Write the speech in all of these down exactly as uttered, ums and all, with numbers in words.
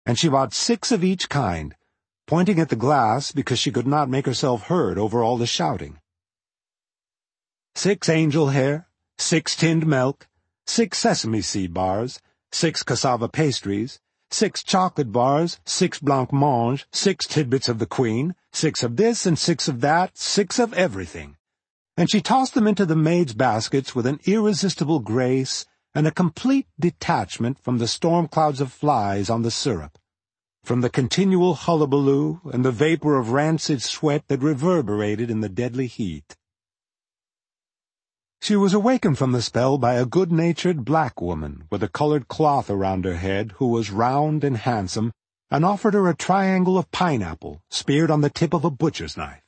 and she bought six of each kind, pointing at the glass because she could not make herself heard over all the shouting. Six angel hair, six tinned milk, six sesame seed bars, six cassava pastries, six chocolate bars, six blancmange, six tidbits of the queen, six of this and six of that, six of everything. And she tossed them into the maids' baskets with an irresistible grace and a complete detachment from the storm clouds of flies on the syrup, from the continual hullabaloo and the vapor of rancid sweat that reverberated in the deadly heat. She was awakened from the spell by a good-natured black woman with a colored cloth around her head who was round and handsome and offered her a triangle of pineapple speared on the tip of a butcher's knife.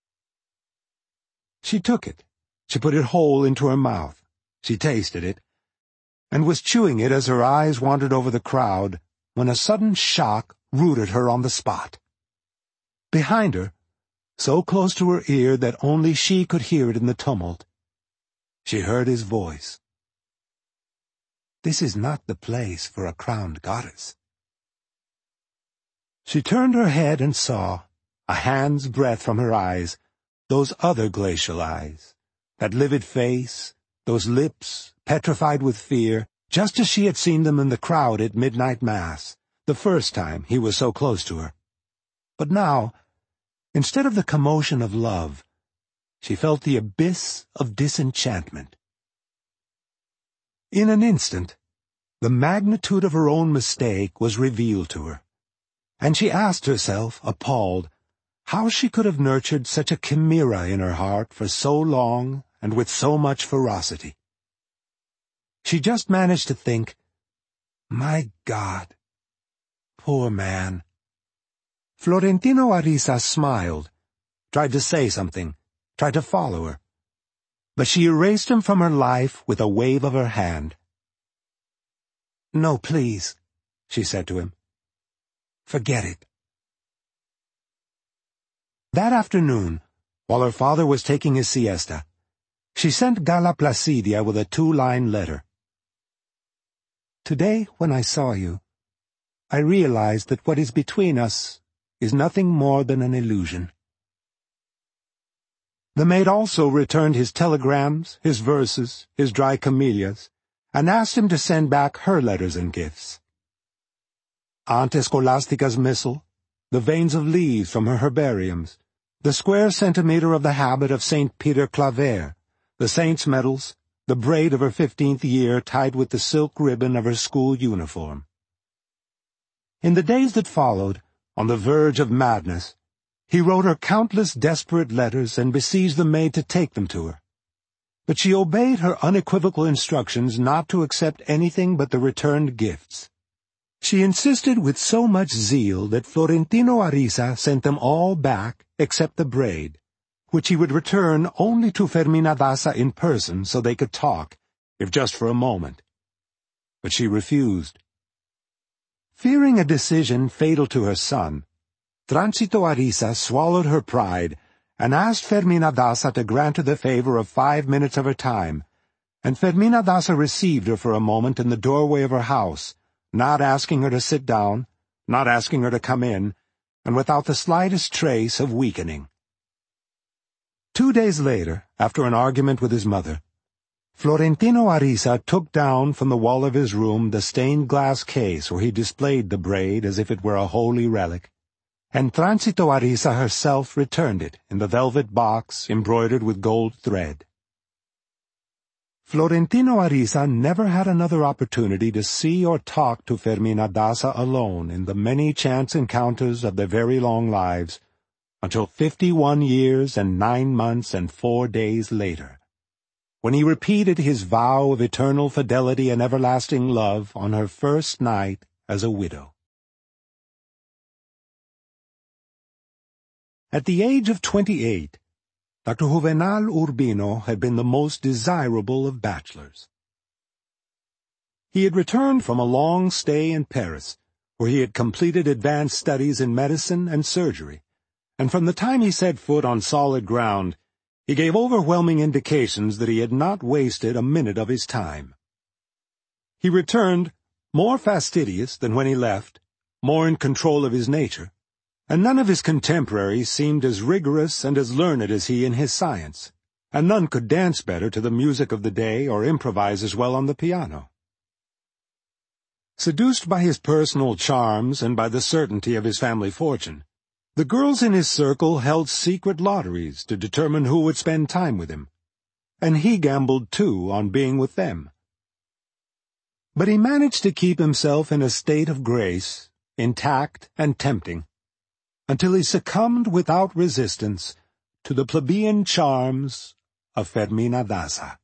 She took it. She put it whole into her mouth. She tasted it, and was chewing it as her eyes wandered over the crowd when a sudden shock rooted her on the spot. Behind her, so close to her ear that only she could hear it in the tumult, she heard his voice. "This is not the place for a crowned goddess." She turned her head and saw, a hand's breadth from her eyes, those other glacial eyes, that livid face, those lips, petrified with fear, just as she had seen them in the crowd at midnight mass, the first time he was so close to her. But now, instead of the commotion of love, she felt the abyss of disenchantment. In an instant, the magnitude of her own mistake was revealed to her, and she asked herself, appalled, how she could have nurtured such a chimera in her heart for so long and with so much ferocity. She just managed to think, "My God, poor man." Florentino Ariza smiled, tried to say something, tried to follow her, but she erased him from her life with a wave of her hand. "No, please," she said to him. "Forget it." That afternoon, while her father was taking his siesta, she sent Gala Placidia with a two-line letter. "Today, when I saw you, I realized that what is between us is nothing more than an illusion." The maid also returned his telegrams, his verses, his dry camellias, and asked him to send back her letters and gifts. Aunt Escolastica's missal, the veins of leaves from her herbariums, the square centimeter of the habit of Saint Peter Claver, the saint's medals, the braid of her fifteenth year tied with the silk ribbon of her school uniform. In the days that followed, on the verge of madness, he wrote her countless desperate letters and besieged the maid to take them to her. But she obeyed her unequivocal instructions not to accept anything but the returned gifts. She insisted with so much zeal that Florentino Ariza sent them all back except the braid, which he would return only to Fermina Daza in person so they could talk, if just for a moment. But she refused. Fearing a decision fatal to her son, Tránsito Ariza swallowed her pride and asked Fermina Daza to grant her the favor of five minutes of her time, and Fermina Daza received her for a moment in the doorway of her house, not asking her to sit down, not asking her to come in, and without the slightest trace of weakening. Two days later, after an argument with his mother, Florentino Ariza took down from the wall of his room the stained glass case where he displayed the braid as if it were a holy relic, and Tránsito Ariza herself returned it in the velvet box embroidered with gold thread. Florentino Ariza never had another opportunity to see or talk to Fermina Daza alone in the many chance encounters of their very long lives, until fifty-one years and nine months and four days later, when he repeated his vow of eternal fidelity and everlasting love on her first night as a widow. At the age of twenty-eight, Doctor Juvenal Urbino had been the most desirable of bachelors. He had returned from a long stay in Paris, where he had completed advanced studies in medicine and surgery, and from the time he set foot on solid ground, he gave overwhelming indications that he had not wasted a minute of his time. He returned, more fastidious than when he left, more in control of his nature, and none of his contemporaries seemed as rigorous and as learned as he in his science, and none could dance better to the music of the day or improvise as well on the piano. Seduced by his personal charms and by the certainty of his family fortune, the girls in his circle held secret lotteries to determine who would spend time with him, and he gambled too on being with them. But he managed to keep himself in a state of grace, intact and tempting, until he succumbed without resistance to the plebeian charms of Fermina Daza.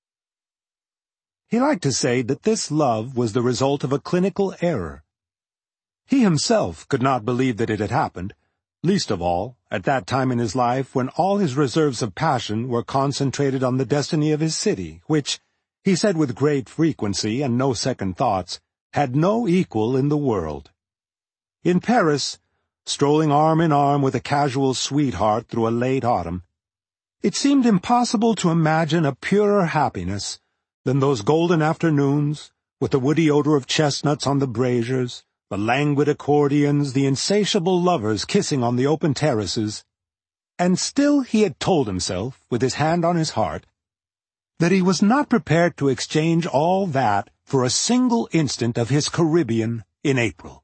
He liked to say that this love was the result of a clinical error. He himself could not believe that it had happened, least of all at that time in his life when all his reserves of passion were concentrated on the destiny of his city, which, he said with great frequency and no second thoughts, had no equal in the world. In Paris, strolling arm in arm with a casual sweetheart through a late autumn, it seemed impossible to imagine a purer happiness than those golden afternoons, with the woody odor of chestnuts on the braziers, the languid accordions, the insatiable lovers kissing on the open terraces. And still he had told himself, with his hand on his heart, that he was not prepared to exchange all that for a single instant of his Caribbean in April.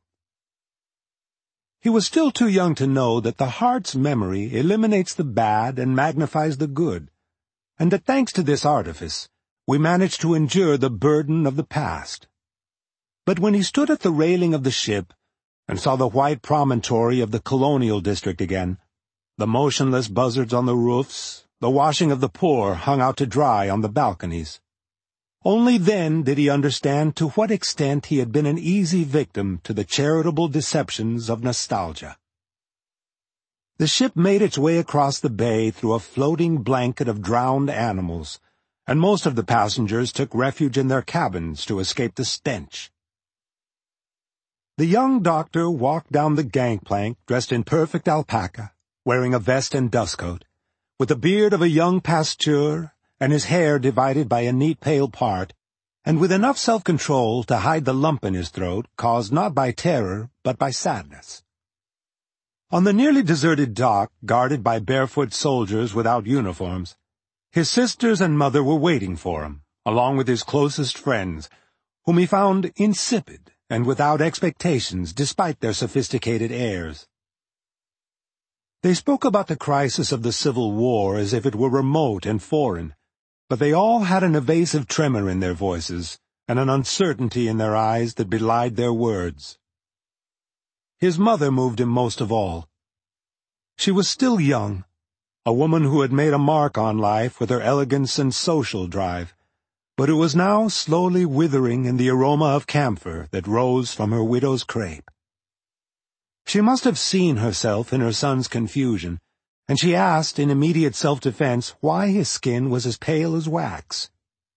He was still too young to know that the heart's memory eliminates the bad and magnifies the good, and that thanks to this artifice, we managed to endure the burden of the past. But when he stood at the railing of the ship and saw the white promontory of the colonial district again, the motionless buzzards on the roofs, the washing of the poor hung out to dry on the balconies, only then did he understand to what extent he had been an easy victim to the charitable deceptions of nostalgia. The ship made its way across the bay through a floating blanket of drowned animals, and most of the passengers took refuge in their cabins to escape the stench. The young doctor walked down the gangplank dressed in perfect alpaca, wearing a vest and dustcoat, with the beard of a young pasteur and his hair divided by a neat pale part, and with enough self-control to hide the lump in his throat caused not by terror but by sadness. On the nearly deserted dock, guarded by barefoot soldiers without uniforms, his sisters and mother were waiting for him, along with his closest friends, whom he found insipid and without expectations despite their sophisticated airs. They spoke about the crisis of the Civil War as if it were remote and foreign, but they all had an evasive tremor in their voices and an uncertainty in their eyes that belied their words. His mother moved him most of all. She was still young, a woman who had made a mark on life with her elegance and social drive, but who was now slowly withering in the aroma of camphor that rose from her widow's crape. She must have seen herself in her son's confusion, and she asked in immediate self-defense why his skin was as pale as wax.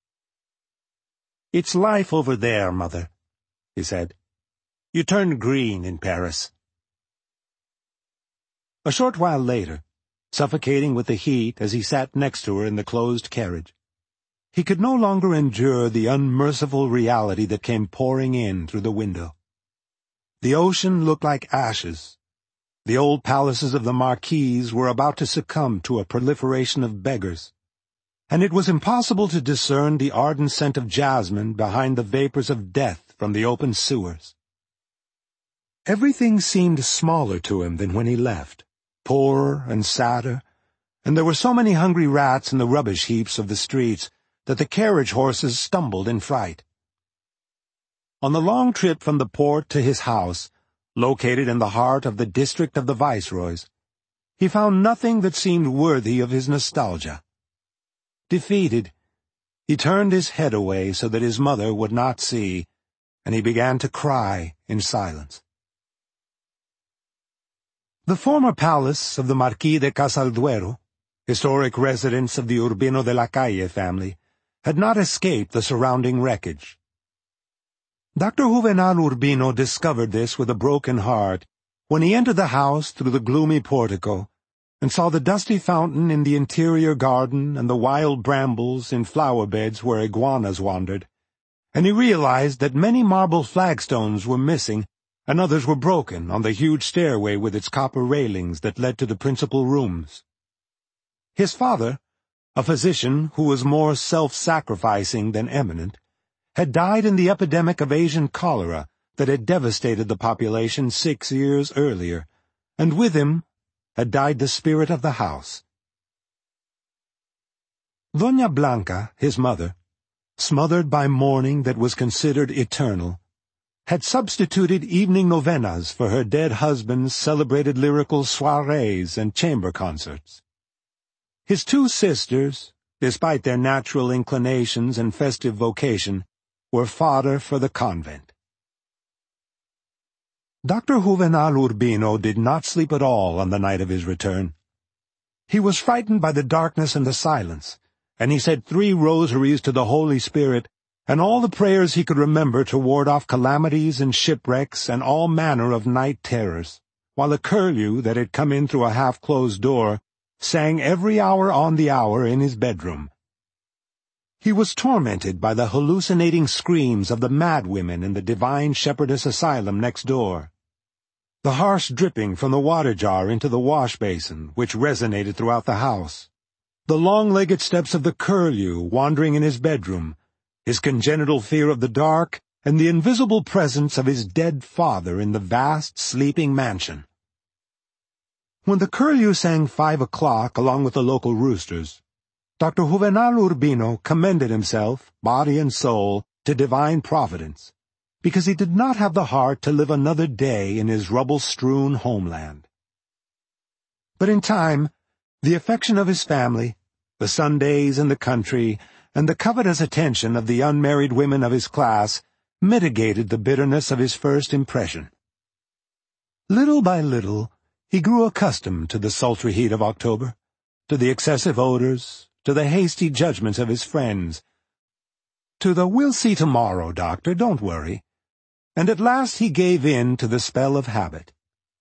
"It's life over there, Mother," he said. "You turn green in Paris." A short while later, suffocating with the heat as he sat next to her in the closed carriage, he could no longer endure the unmerciful reality that came pouring in through the window. The ocean looked like ashes. The old palaces of the marquise were about to succumb to a proliferation of beggars, and it was impossible to discern the ardent scent of jasmine behind the vapors of death from the open sewers. Everything seemed smaller to him than when he left, poorer and sadder, and there were so many hungry rats in the rubbish heaps of the streets that the carriage horses stumbled in fright. On the long trip from the port to his house, located in the heart of the district of the viceroys, he found nothing that seemed worthy of his nostalgia. Defeated, he turned his head away so that his mother would not see, and he began to cry in silence. The former palace of the Marquis de Casalduero, historic residence of the Urbino de la Calle family, had not escaped the surrounding wreckage. Doctor Juvenal Urbino discovered this with a broken heart when he entered the house through the gloomy portico and saw the dusty fountain in the interior garden and the wild brambles in flower beds where iguanas wandered, and he realized that many marble flagstones were missing and others were broken on the huge stairway with its copper railings that led to the principal rooms. His father, a physician who was more self-sacrificing than eminent, had died in the epidemic of Asian cholera that had devastated the population six years earlier, and with him had died the spirit of the house. Doña Blanca, his mother, smothered by mourning that was considered eternal, had substituted evening novenas for her dead husband's celebrated lyrical soirees and chamber concerts. His two sisters, despite their natural inclinations and festive vocation, were fodder for the convent. Doctor Juvenal Urbino did not sleep at all on the night of his return. He was frightened by the darkness and the silence, and he said three rosaries to the Holy Spirit and all the prayers he could remember to ward off calamities and shipwrecks and all manner of night terrors, while a curlew that had come in through a half-closed door sang every hour on the hour in his bedroom. He was tormented by the hallucinating screams of the madwomen in the Divine Shepherdess Asylum next door, the harsh dripping from the water jar into the wash-basin, which resonated throughout the house, the long-legged steps of the curlew wandering in his bedroom, his congenital fear of the dark, and the invisible presence of his dead father in the vast, sleeping mansion. When the curlew sang five o'clock along with the local roosters, Doctor Juvenal Urbino commended himself, body and soul, to divine providence, because he did not have the heart to live another day in his rubble-strewn homeland. But in time, the affection of his family, the Sundays in the country, and the covetous attention of the unmarried women of his class mitigated the bitterness of his first impression. Little by little, he grew accustomed to the sultry heat of October, to the excessive odors, to the hasty judgments of his friends, to the "we'll see tomorrow, doctor, don't worry," and at last he gave in to the spell of habit.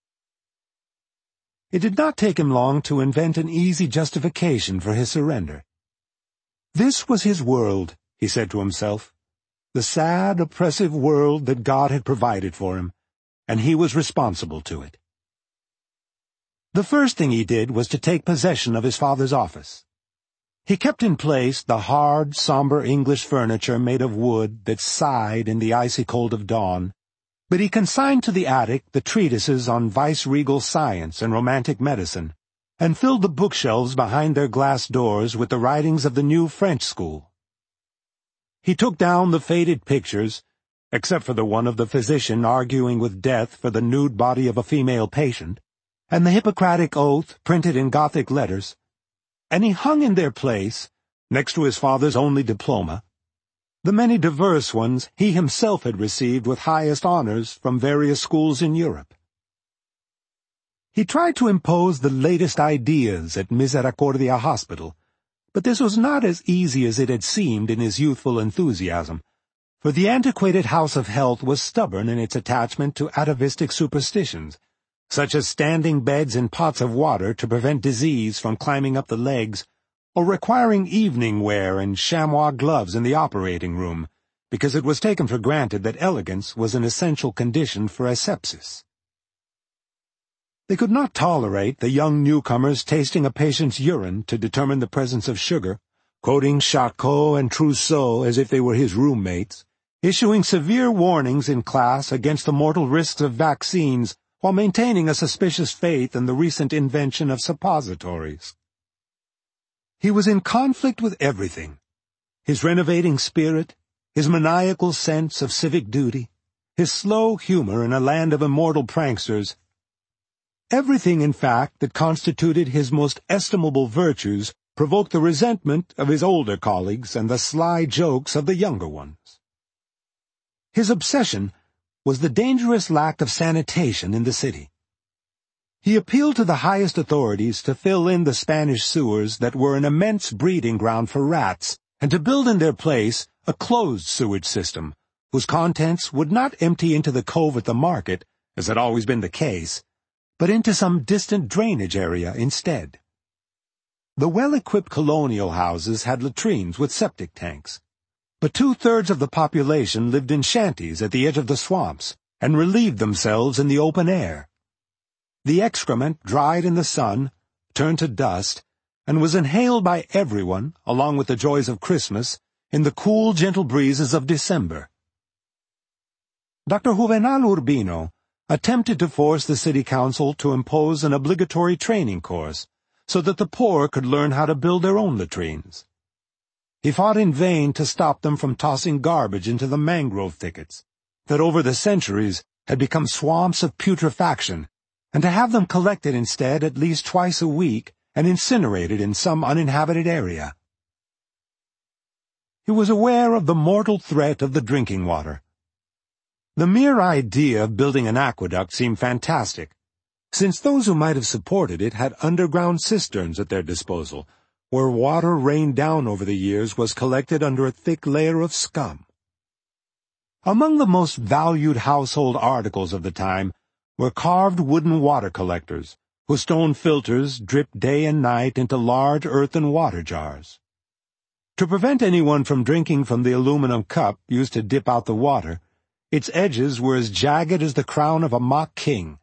It did not take him long to invent an easy justification for his surrender. This was his world, he said to himself, the sad, oppressive world that God had provided for him, and he was responsible to it. The first thing he did was to take possession of his father's office. He kept in place the hard, somber English furniture made of wood that sighed in the icy cold of dawn, but he consigned to the attic the treatises on vice-regal science and romantic medicine, and filled the bookshelves behind their glass doors with the writings of the new French school. He took down the faded pictures, except for the one of the physician arguing with death for the nude body of a female patient, and the Hippocratic Oath printed in Gothic letters, and he hung in their place, next to his father's only diploma, the many diverse ones he himself had received with highest honors from various schools in Europe. He tried to impose the latest ideas at Misericordia Hospital, but this was not as easy as it had seemed in his youthful enthusiasm, for the antiquated House of Health was stubborn in its attachment to atavistic superstitions, such as standing beds in pots of water to prevent disease from climbing up the legs, or requiring evening wear and chamois gloves in the operating room, because it was taken for granted that elegance was an essential condition for asepsis. They could not tolerate the young newcomers tasting a patient's urine to determine the presence of sugar, quoting Charcot and Trousseau as if they were his roommates, issuing severe warnings in class against the mortal risks of vaccines while maintaining a suspicious faith in the recent invention of suppositories. He was in conflict with everything: his renovating spirit, his maniacal sense of civic duty, his slow humor in a land of immortal pranksters, everything, in fact, that constituted his most estimable virtues provoked the resentment of his older colleagues and the sly jokes of the younger ones. His obsession was the dangerous lack of sanitation in the city. He appealed to the highest authorities to fill in the Spanish sewers that were an immense breeding ground for rats, and to build in their place a closed sewage system, whose contents would not empty into the cove at the market, as had always been the case, but into some distant drainage area instead. The well-equipped colonial houses had latrines with septic tanks, but two-thirds of the population lived in shanties at the edge of the swamps, and relieved themselves in the open air. The excrement dried in the sun, turned to dust, and was inhaled by everyone, along with the joys of Christmas, in the cool, gentle breezes of December. Doctor Juvenal Urbino attempted to force the city council to impose an obligatory training course so that the poor could learn how to build their own latrines. He fought in vain to stop them from tossing garbage into the mangrove thickets that over the centuries had become swamps of putrefaction, and to have them collected instead at least twice a week and incinerated in some uninhabited area. He was aware of the mortal threat of the drinking water. The mere idea of building an aqueduct seemed fantastic, since those who might have supported it had underground cisterns at their disposal, where water rained down over the years was collected under a thick layer of scum. Among the most valued household articles of the time were carved wooden water collectors, whose stone filters dripped day and night into large earthen water jars. To prevent anyone from drinking from the aluminum cup used to dip out the water, its edges were as jagged as the crown of a mock king.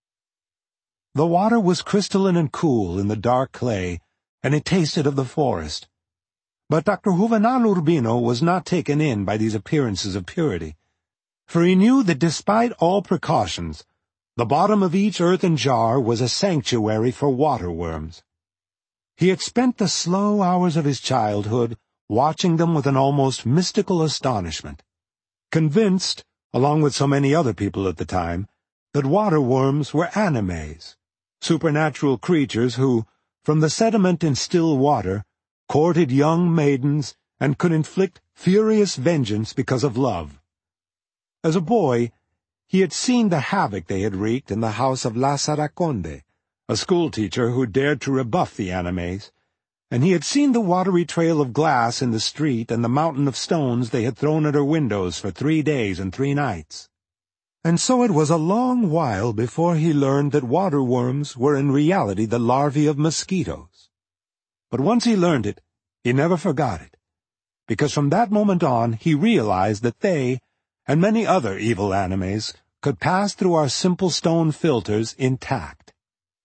The water was crystalline and cool in the dark clay, and it tasted of the forest. But Doctor Juvenal Urbino was not taken in by these appearances of purity, for he knew that despite all precautions, the bottom of each earthen jar was a sanctuary for water-worms. He had spent the slow hours of his childhood watching them with an almost mystical astonishment, convinced, along with so many other people at the time, that water-worms were animes, supernatural creatures who, from the sediment in still water, courted young maidens and could inflict furious vengeance because of love. As a boy, he had seen the havoc they had wreaked in the house of La Saraconde, a schoolteacher who dared to rebuff the animes, and he had seen the watery trail of glass in the street and the mountain of stones they had thrown at her windows for three days and three nights. And so it was a long while before he learned that water-worms were in reality the larvae of mosquitoes. But once he learned it, he never forgot it, because from that moment on he realized that they, and many other evil animes, could pass through our simple stone filters intact.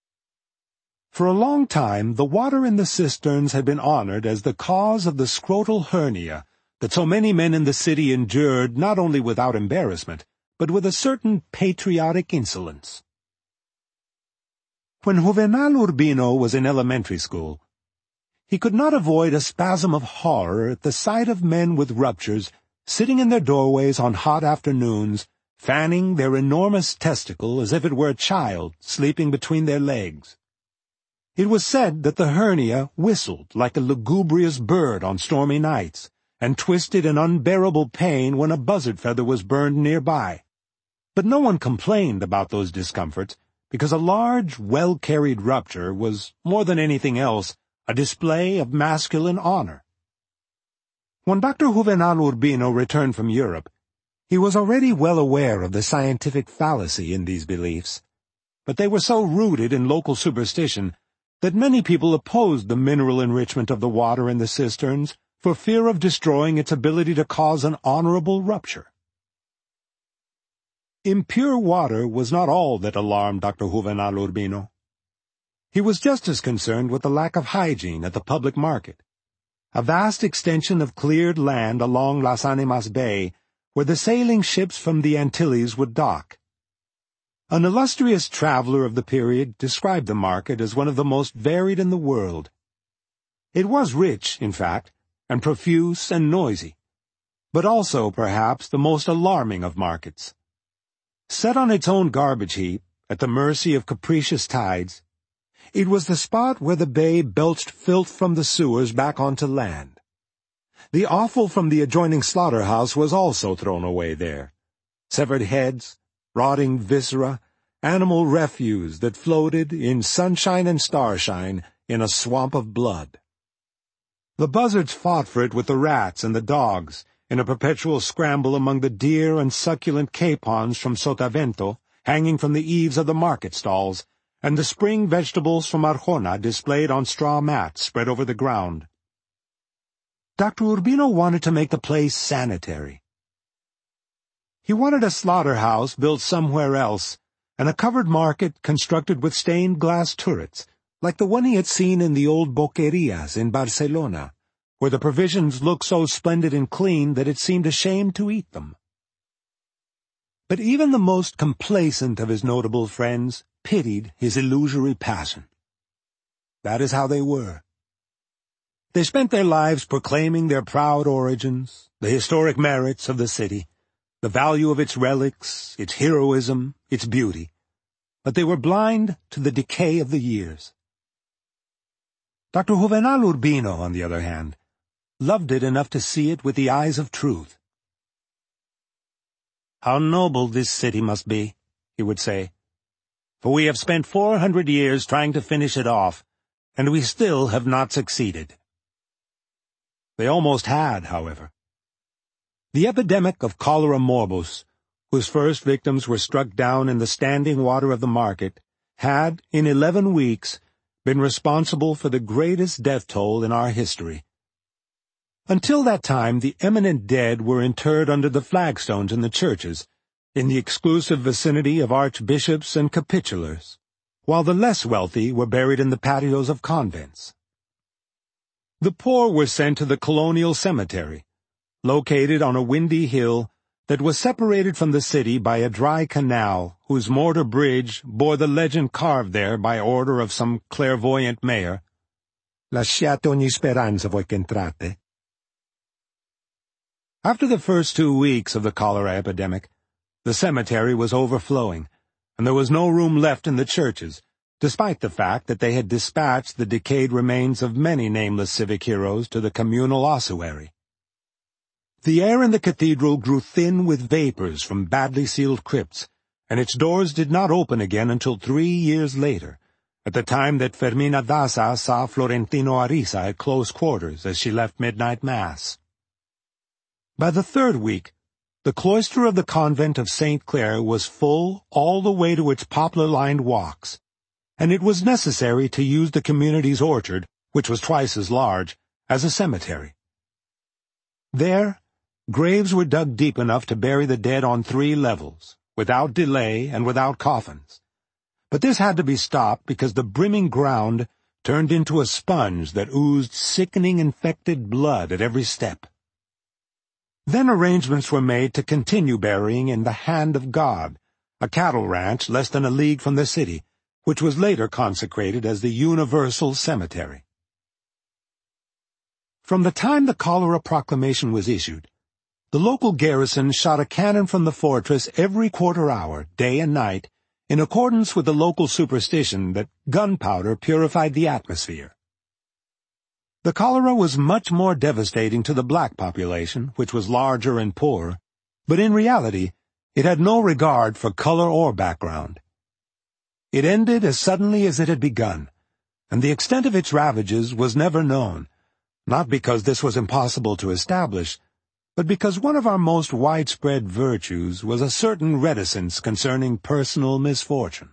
For a long time the water in the cisterns had been honored as the cause of the scrotal hernia that so many men in the city endured not only without embarrassment, but with a certain patriotic insolence. When Juvenal Urbino was in elementary school, he could not avoid a spasm of horror at the sight of men with ruptures sitting in their doorways on hot afternoons, fanning their enormous testicle as if it were a child sleeping between their legs. It was said that the hernia whistled like a lugubrious bird on stormy nights, and twisted in unbearable pain when a buzzard feather was burned nearby. But no one complained about those discomforts, because a large, well-carried rupture was, more than anything else, a display of masculine honor. When Doctor Juvenal Urbino returned from Europe, he was already well aware of the scientific fallacy in these beliefs, but they were so rooted in local superstition that many people opposed the mineral enrichment of the water in the cisterns for fear of destroying its ability to cause an honorable rupture. Impure water was not all that alarmed Doctor Juvenal Urbino. He was just as concerned with the lack of hygiene at the public market, a vast extension of cleared land along Las Animas Bay, where the sailing ships from the Antilles would dock. An illustrious traveler of the period described the market as one of the most varied in the world. It was rich, in fact, and profuse and noisy, but also, perhaps, the most alarming of markets. Set on its own garbage heap, at the mercy of capricious tides, it was the spot where the bay belched filth from the sewers back onto land. The offal from the adjoining slaughterhouse was also thrown away there. Severed heads, rotting viscera, animal refuse that floated, in sunshine and starshine, in a swamp of blood. The buzzards fought for it with the rats and the dogs, in a perpetual scramble among the dear and succulent capons from Sotavento, hanging from the eaves of the market stalls, and the spring vegetables from Arjona displayed on straw mats spread over the ground. Doctor Urbino wanted to make the place sanitary. He wanted a slaughterhouse built somewhere else, and a covered market constructed with stained glass turrets, like the one he had seen in the old boquerias in Barcelona, where the provisions looked so splendid and clean that it seemed a shame to eat them. But even the most complacent of his notable friends pitied his illusory passion. That is how they were. They spent their lives proclaiming their proud origins, the historic merits of the city, the value of its relics, its heroism, its beauty, but they were blind to the decay of the years. Doctor Juvenal Urbino, on the other hand, loved it enough to see it with the eyes of truth. "How noble this city must be," he would say, "for we have spent four hundred years trying to finish it off, and we still have not succeeded." They almost had, however. The epidemic of cholera morbus, whose first victims were struck down in the standing water of the market, had, in eleven weeks, been responsible for the greatest death toll in our history. Until that time, the eminent dead were interred under the flagstones in the churches, in the exclusive vicinity of archbishops and capitulars, while the less wealthy were buried in the patios of convents. The poor were sent to the colonial cemetery, located on a windy hill that was separated from the city by a dry canal whose mortar bridge bore the legend carved there by order of some clairvoyant mayor, "Lasciate ogni speranza voi che entrate." After the first two weeks of the cholera epidemic, the cemetery was overflowing, and there was no room left in the churches, despite the fact that they had dispatched the decayed remains of many nameless civic heroes to the communal ossuary. The air in the cathedral grew thin with vapors from badly sealed crypts, and its doors did not open again until three years later, at the time that Fermina Daza saw Florentino Ariza at close quarters as she left midnight mass. By the third week, the cloister of the convent of Saint Clare was full all the way to its poplar-lined walks, and it was necessary to use the community's orchard, which was twice as large, as a cemetery. There, graves were dug deep enough to bury the dead on three levels, without delay and without coffins. But this had to be stopped because the brimming ground turned into a sponge that oozed sickening infected blood at every step. Then arrangements were made to continue burying in the Hand of God, a cattle ranch less than a league from the city, which was later consecrated as the Universal Cemetery. From the time the cholera proclamation was issued, the local garrison shot a cannon from the fortress every quarter hour, day and night, in accordance with the local superstition that gunpowder purified the atmosphere. The cholera was much more devastating to the black population, which was larger and poorer, but in reality it had no regard for color or background. It ended as suddenly as it had begun, and the extent of its ravages was never known, not because this was impossible to establish, but because one of our most widespread virtues was a certain reticence concerning personal misfortune.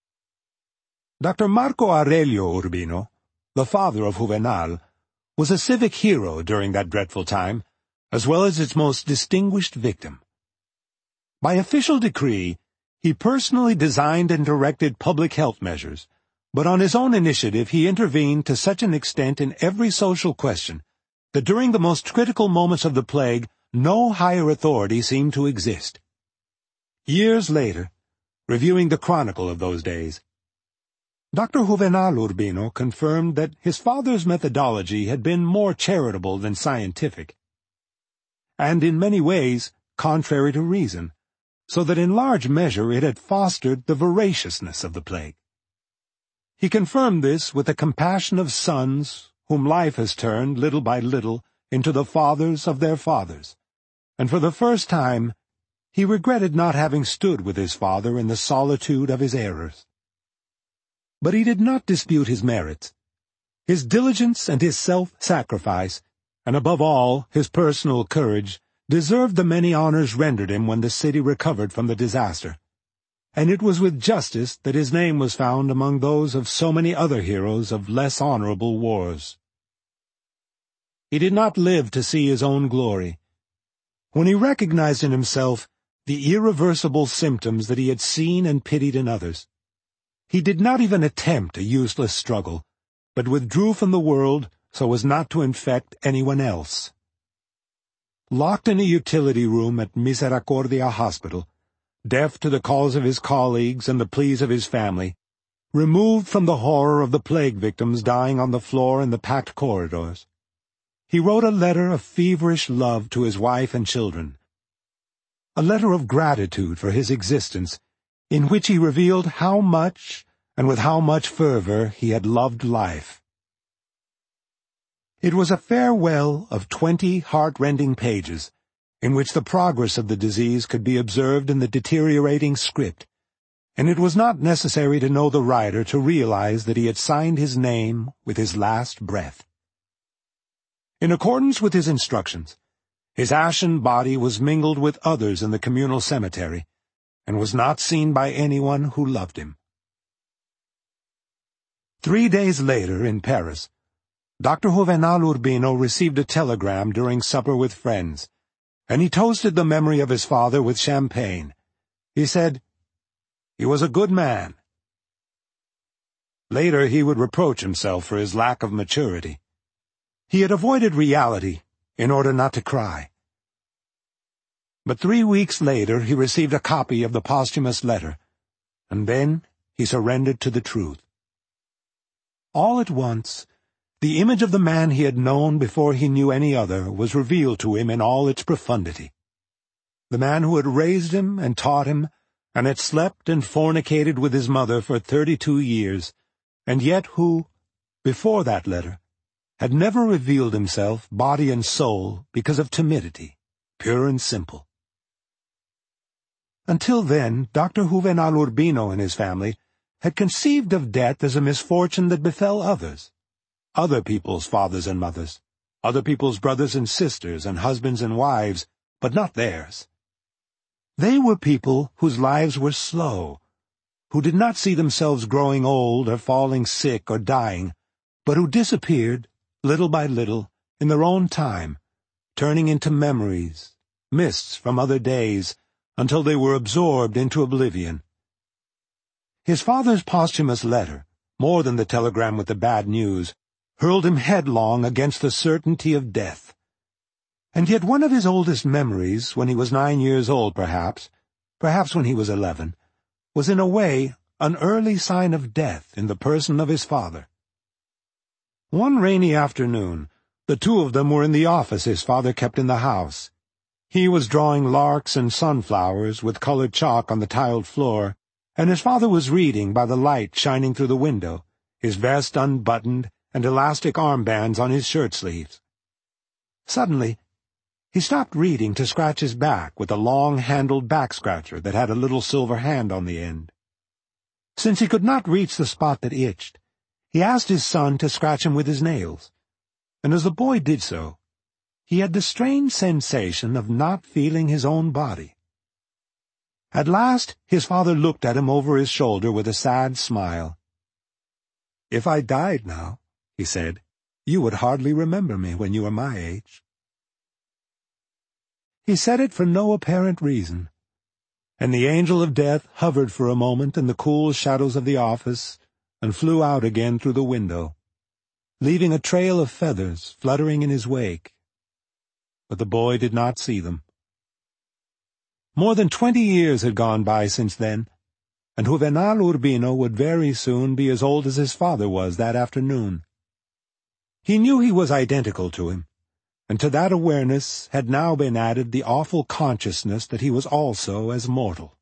Doctor Marco Aurelio Urbino, the father of Juvenal, was a civic hero during that dreadful time, as well as its most distinguished victim. By official decree, he personally designed and directed public health measures, but on his own initiative he intervened to such an extent in every social question that during the most critical moments of the plague no higher authority seemed to exist. Years later, reviewing the chronicle of those days, Doctor Juvenal Urbino confirmed that his father's methodology had been more charitable than scientific, and in many ways contrary to reason, so that in large measure it had fostered the voraciousness of the plague. He confirmed this with the compassion of sons whom life has turned, little by little, into the fathers of their fathers, and for the first time he regretted not having stood with his father in the solitude of his errors. But he did not dispute his merits. His diligence and his self-sacrifice, and above all his personal courage, deserved the many honors rendered him when the city recovered from the disaster, and it was with justice that his name was found among those of so many other heroes of less honorable wars. He did not live to see his own glory. When he recognized in himself the irreversible symptoms that he had seen and pitied in others. He did not even attempt a useless struggle, but withdrew from the world so as not to infect anyone else. Locked in a utility room at Misericordia Hospital, deaf to the calls of his colleagues and the pleas of his family, removed from the horror of the plague victims dying on the floor in the packed corridors, he wrote a letter of feverish love to his wife and children, a letter of gratitude for his existence, in which he revealed how much and with how much fervor he had loved life. It was a farewell of twenty heart-rending pages, in which the progress of the disease could be observed in the deteriorating script, and it was not necessary to know the writer to realize that he had signed his name with his last breath. In accordance with his instructions, his ashen body was mingled with others in the communal cemetery, and was not seen by anyone who loved him. Three days later, in Paris, Doctor Juvenal Urbino received a telegram during supper with friends, and he toasted the memory of his father with champagne. He said, "He was a good man." Later he would reproach himself for his lack of maturity. He had avoided reality in order not to cry. But three weeks later he received a copy of the posthumous letter, and then he surrendered to the truth. All at once, the image of the man he had known before he knew any other was revealed to him in all its profundity. The man who had raised him and taught him, and had slept and fornicated with his mother for thirty-two years, and yet who, before that letter, had never revealed himself, body and soul, because of timidity, pure and simple. Until then, Doctor Juvenal Urbino and his family had conceived of death as a misfortune that befell others. Other people's fathers and mothers, other people's brothers and sisters and husbands and wives, but not theirs. They were people whose lives were slow, who did not see themselves growing old or falling sick or dying, but who disappeared, little by little, in their own time, turning into memories, mists from other days, until they were absorbed into oblivion. His father's posthumous letter, more than the telegram with the bad news, hurled him headlong against the certainty of death. And yet one of his oldest memories, when he was nine years old perhaps, perhaps when he was eleven, was in a way an early sign of death in the person of his father. One rainy afternoon, the two of them were in the office his father kept in the house. He was drawing larks and sunflowers with colored chalk on the tiled floor, and his father was reading by the light shining through the window, his vest unbuttoned, and elastic armbands on his shirt-sleeves. Suddenly, he stopped reading to scratch his back with a long-handled back-scratcher that had a little silver hand on the end. Since he could not reach the spot that itched, he asked his son to scratch him with his nails, and as the boy did so, he had the strange sensation of not feeling his own body. At last his father looked at him over his shoulder with a sad smile. "If I died now," he said, "you would hardly remember me when you were my age." He said it for no apparent reason, and the angel of death hovered for a moment in the cool shadows of the office and flew out again through the window, leaving a trail of feathers fluttering in his wake. But the boy did not see them. More than twenty years had gone by since then, and Juvenal Urbino would very soon be as old as his father was that afternoon. He knew he was identical to him, and to that awareness had now been added the awful consciousness that he was also as mortal.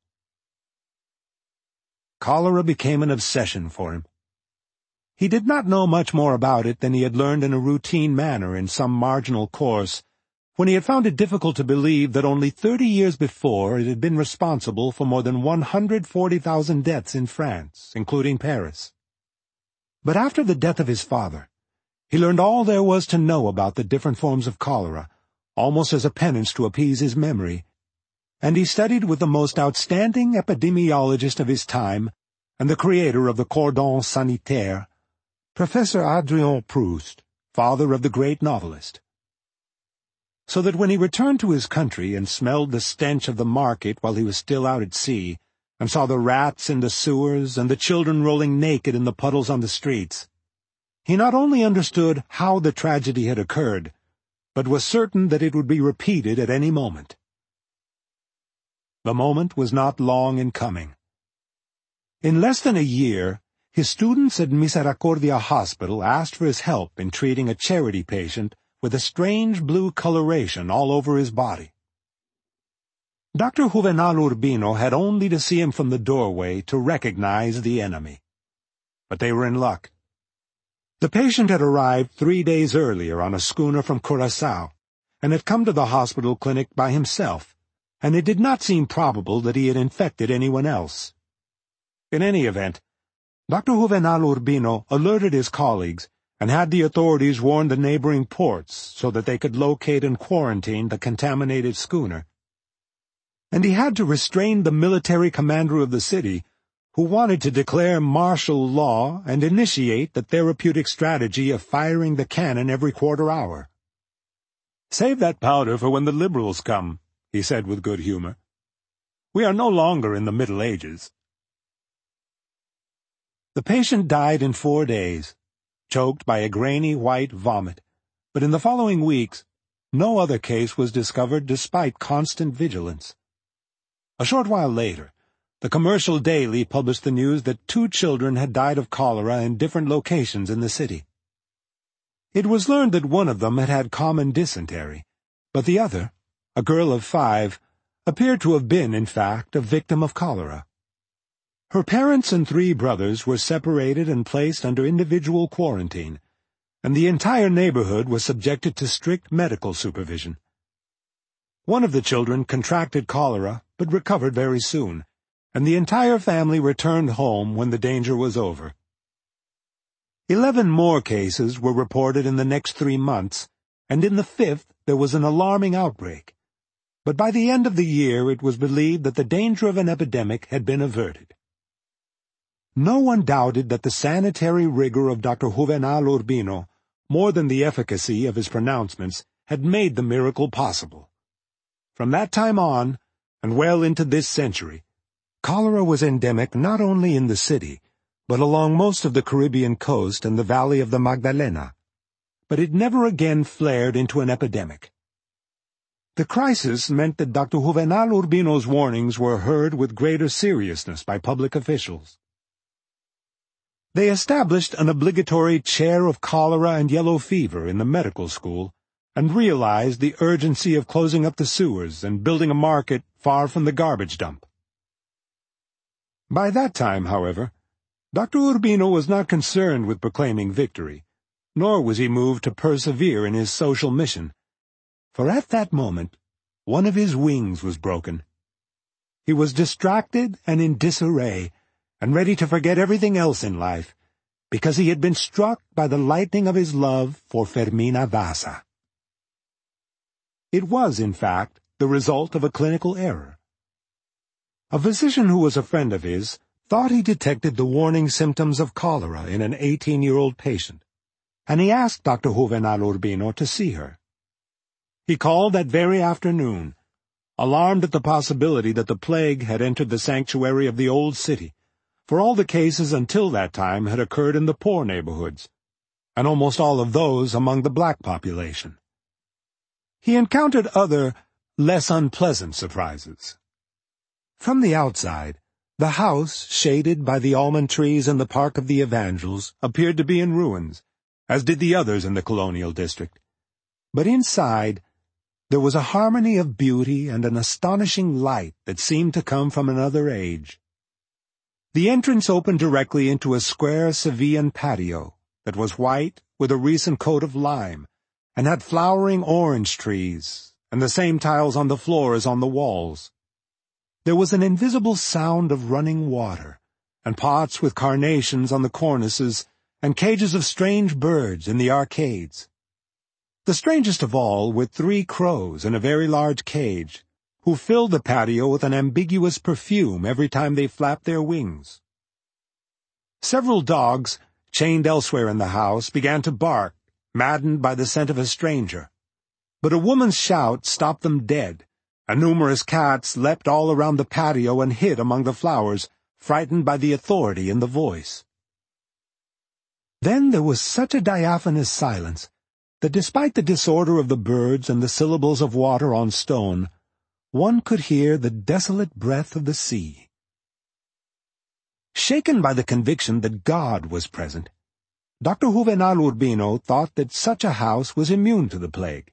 Cholera became an obsession for him. He did not know much more about it than he had learned in a routine manner in some marginal course, when he had found it difficult to believe that only thirty years before it had been responsible for more than one hundred forty thousand deaths in France, including Paris. But after the death of his father, he learned all there was to know about the different forms of cholera, almost as a penance to appease his memory, and he studied with the most outstanding epidemiologist of his time and the creator of the cordon sanitaire, Professor Adrien Proust, father of the great novelist. so that when he returned to his country and smelled the stench of the market while he was still out at sea, and saw the rats in the sewers and the children rolling naked in the puddles on the streets, he not only understood how the tragedy had occurred, but was certain that it would be repeated at any moment. The moment was not long in coming. In less than a year, his students at Misericordia Hospital asked for his help in treating a charity patient with a strange blue coloration all over his body. Doctor Juvenal Urbino had only to see him from the doorway to recognize the enemy. But they were in luck. The patient had arrived three days earlier on a schooner from Curaçao, and had come to the hospital clinic by himself, and it did not seem probable that he had infected anyone else. In any event, Doctor Juvenal Urbino alerted his colleagues and had the authorities warn the neighboring ports so that they could locate and quarantine the contaminated schooner. And he had to restrain the military commander of the city, who wanted to declare martial law and initiate the therapeutic strategy of firing the cannon every quarter hour. "Save that powder for when the liberals come," he said with good humor. "We are no longer in the Middle Ages." The patient died in four days, choked by a grainy white vomit, but in the following weeks no other case was discovered despite constant vigilance. A short while later, the Commercial Daily published the news that two children had died of cholera in different locations in the city. It was learned that one of them had had common dysentery, but the other, a girl of five, appeared to have been, in fact, a victim of cholera. Her parents and three brothers were separated and placed under individual quarantine, and the entire neighborhood was subjected to strict medical supervision. One of the children contracted cholera, but recovered very soon, and the entire family returned home when the danger was over. Eleven more cases were reported in the next three months, and in the fifth there was an alarming outbreak. But by the end of the year it was believed that the danger of an epidemic had been averted. No one doubted that the sanitary rigor of Doctor Juvenal Urbino, more than the efficacy of his pronouncements, had made the miracle possible. From that time on, and well into this century, cholera was endemic not only in the city, but along most of the Caribbean coast and the valley of the Magdalena. But it never again flared into an epidemic. The crisis meant that Doctor Juvenal Urbino's warnings were heard with greater seriousness by public officials. They established an obligatory chair of cholera and yellow fever in the medical school, and realized the urgency of closing up the sewers and building a market far from the garbage dump. By that time, however, Doctor Urbino was not concerned with proclaiming victory, nor was he moved to persevere in his social mission, for at that moment one of his wings was broken. He was distracted and in disarray, and ready to forget everything else in life, because he had been struck by the lightning of his love for Fermina Vasa. It was, in fact, the result of a clinical error. A physician who was a friend of his thought he detected the warning symptoms of cholera in an eighteen-year-old patient, and he asked Doctor Juvenal Urbino to see her. He called that very afternoon, alarmed at the possibility that the plague had entered the sanctuary of the old city, for all the cases until that time had occurred in the poor neighborhoods, and almost all of those among the black population. He encountered other, less unpleasant surprises. From the outside, the house, shaded by the almond trees in the Park of the Evangels, appeared to be in ruins, as did the others in the colonial district. But inside, there was a harmony of beauty and an astonishing light that seemed to come from another age. The entrance opened directly into a square Sevillan patio that was white with a recent coat of lime, and had flowering orange trees, and the same tiles on the floor as on the walls. There was an invisible sound of running water, and pots with carnations on the cornices, and cages of strange birds in the arcades. The strangest of all were three crows in a very large cage, who filled the patio with an ambiguous perfume every time they flapped their wings. Several dogs, chained elsewhere in the house, began to bark, maddened by the scent of a stranger. But a woman's shout stopped them dead, and numerous cats leapt all around the patio and hid among the flowers, frightened by the authority in the voice. Then there was such a diaphanous silence that despite the disorder of the birds and the syllables of water on stone, one could hear the desolate breath of the sea. Shaken by the conviction that God was present, Doctor Juvenal Urbino thought that such a house was immune to the plague.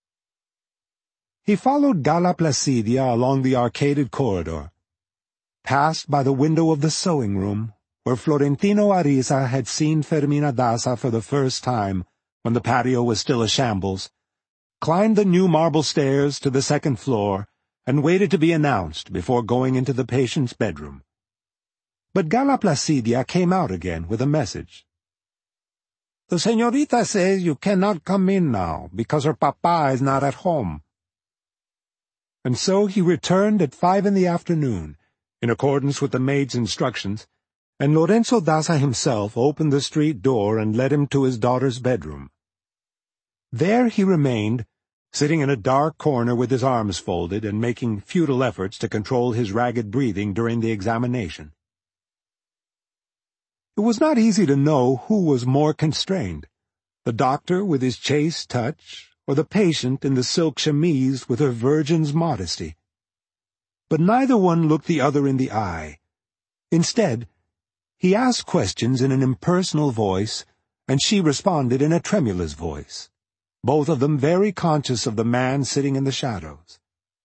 He followed Gala Placidia along the arcaded corridor, passed by the window of the sewing-room, where Florentino Ariza had seen Fermina Daza for the first time, when the patio was still a shambles, climbed the new marble stairs to the second floor, and waited to be announced before going into the patient's bedroom. But Gala Placidia came out again with a message. "The señorita says you cannot come in now, because her papa is not at home." And so he returned at five in the afternoon, in accordance with the maid's instructions, and Lorenzo Daza himself opened the street door and led him to his daughter's bedroom. There he remained, sitting in a dark corner with his arms folded and making futile efforts to control his ragged breathing during the examination. It was not easy to know who was more constrained, the doctor with his chaste touch, or the patient in the silk chemise with her virgin's modesty. But neither one looked the other in the eye. Instead, he asked questions in an impersonal voice, and she responded in a tremulous voice, both of them very conscious of the man sitting in the shadows.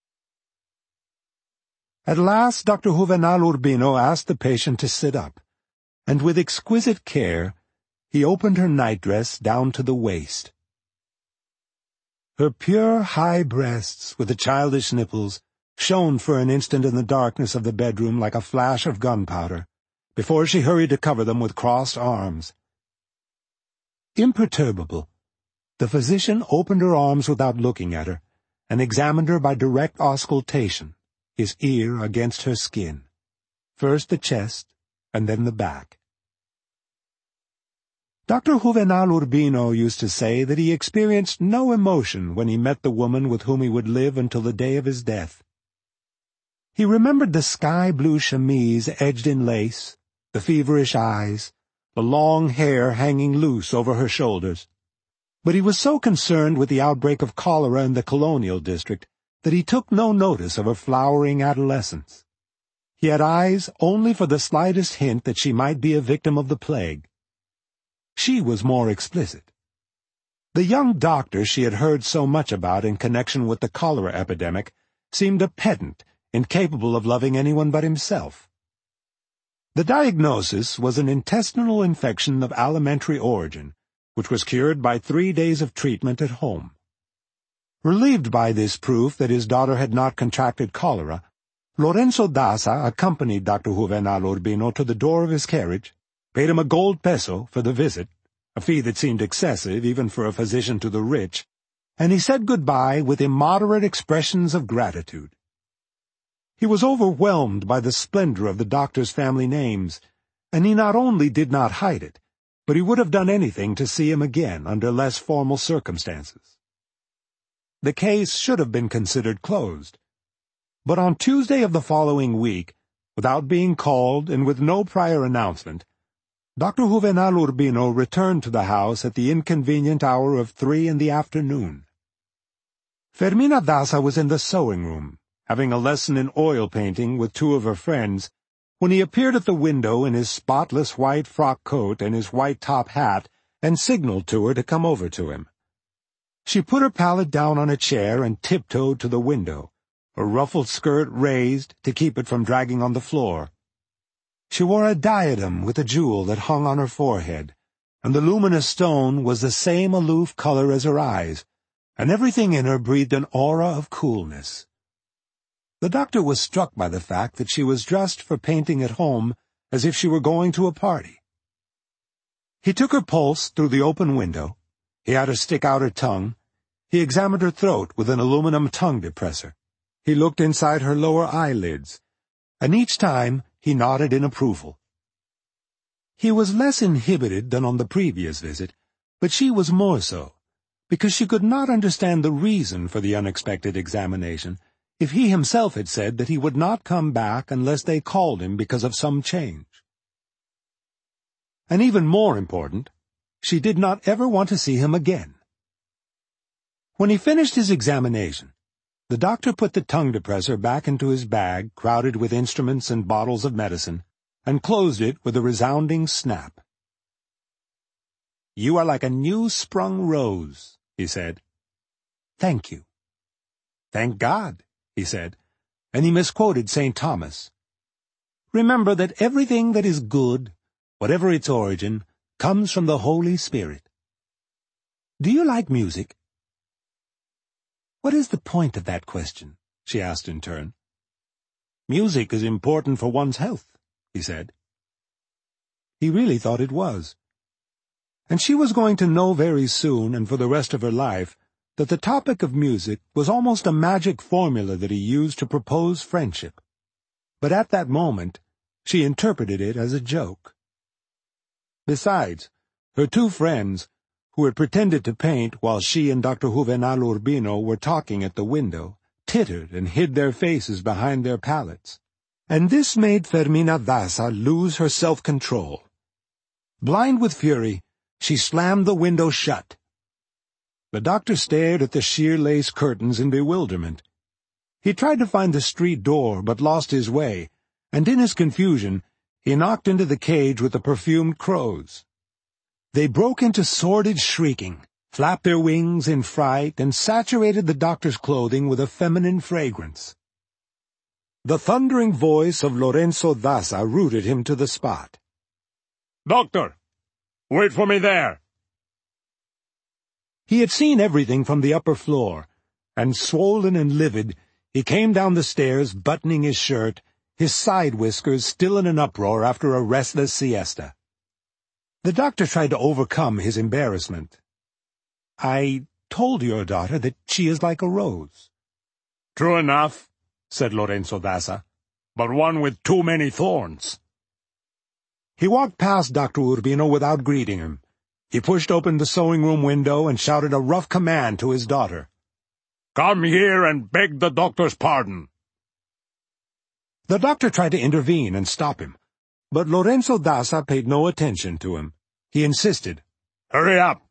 At last Doctor Juvenal Urbino asked the patient to sit up, and with exquisite care he opened her nightdress down to the waist. Her pure high breasts, with the childish nipples, shone for an instant in the darkness of the bedroom like a flash of gunpowder, before she hurried to cover them with crossed arms. Imperturbable, the physician opened her arms without looking at her, and examined her by direct auscultation, his ear against her skin, first the chest and then the back. Doctor Juvenal Urbino used to say that he experienced no emotion when he met the woman with whom he would live until the day of his death. He remembered the sky-blue chemise edged in lace, the feverish eyes, the long hair hanging loose over her shoulders. But he was so concerned with the outbreak of cholera in the colonial district that he took no notice of her flowering adolescence. He had eyes only for the slightest hint that she might be a victim of the plague. She was more explicit. The young doctor she had heard so much about in connection with the cholera epidemic seemed a pedant, incapable of loving anyone but himself. The diagnosis was an intestinal infection of alimentary origin, which was cured by three days of treatment at home. Relieved by this proof that his daughter had not contracted cholera, Lorenzo Daza accompanied Doctor Juvenal Urbino to the door of his carriage, paid him a gold peso for the visit, a fee that seemed excessive even for a physician to the rich, and he said goodbye with immoderate expressions of gratitude. He was overwhelmed by the splendor of the doctor's family names, and he not only did not hide it, but he would have done anything to see him again under less formal circumstances. The case should have been considered closed. But on Tuesday of the following week, without being called and with no prior announcement, Doctor Juvenal Urbino returned to the house at the inconvenient hour of three in the afternoon. Fermina Daza was in the sewing-room, having a lesson in oil painting with two of her friends, when he appeared at the window in his spotless white frock coat and his white top hat, and signaled to her to come over to him. She put her palette down on a chair and tiptoed to the window, her ruffled skirt raised to keep it from dragging on the floor. She wore a diadem with a jewel that hung on her forehead, and the luminous stone was the same aloof color as her eyes, and everything in her breathed an aura of coolness. The doctor was struck by the fact that she was dressed for painting at home as if she were going to a party. He took her pulse through the open window, he had her stick out her tongue, he examined her throat with an aluminum tongue depressor, he looked inside her lower eyelids, and each time he nodded in approval. He was less inhibited than on the previous visit, but she was more so, because she could not understand the reason for the unexpected examination, if he himself had said that he would not come back unless they called him because of some change. And even more important, she did not ever want to see him again. When he finished his examination, the doctor put the tongue depressor back into his bag, crowded with instruments and bottles of medicine, and closed it with a resounding snap. "You are like a new-sprung rose," he said. "Thank you." "Thank God," he said, and he misquoted Saint Thomas. "Remember that everything that is good, whatever its origin, comes from the Holy Spirit. Do you like music?" "What is the point of that question?" she asked in turn. "Music is important for one's health," he said. He really thought it was. And she was going to know very soon, and for the rest of her life, that the topic of music was almost a magic formula that he used to propose friendship. But at that moment, she interpreted it as a joke. Besides, her two friends, who had pretended to paint while she and Doctor Juvenal Urbino were talking at the window, tittered and hid their faces behind their palettes. And this made Fermina Daza lose her self-control. Blind with fury, she slammed the window shut. The doctor stared at the sheer lace curtains in bewilderment. He tried to find the street door, but lost his way, and in his confusion, he knocked into the cage with the perfumed crows. They broke into sordid shrieking, flapped their wings in fright, and saturated the doctor's clothing with a feminine fragrance. The thundering voice of Lorenzo Daza rooted him to the spot. "Doctor! Wait for me there!" He had seen everything from the upper floor, and swollen and livid, he came down the stairs buttoning his shirt, his side whiskers still in an uproar after a restless siesta. The doctor tried to overcome his embarrassment. "I told your daughter that she is like a rose." "True enough," said Lorenzo Daza, "but one with too many thorns." He walked past Doctor Urbino without greeting him. He pushed open the sewing-room window and shouted a rough command to his daughter. "Come here and beg the doctor's pardon." The doctor tried to intervene and stop him, but Lorenzo Daza paid no attention to him. He insisted, "Hurry up!"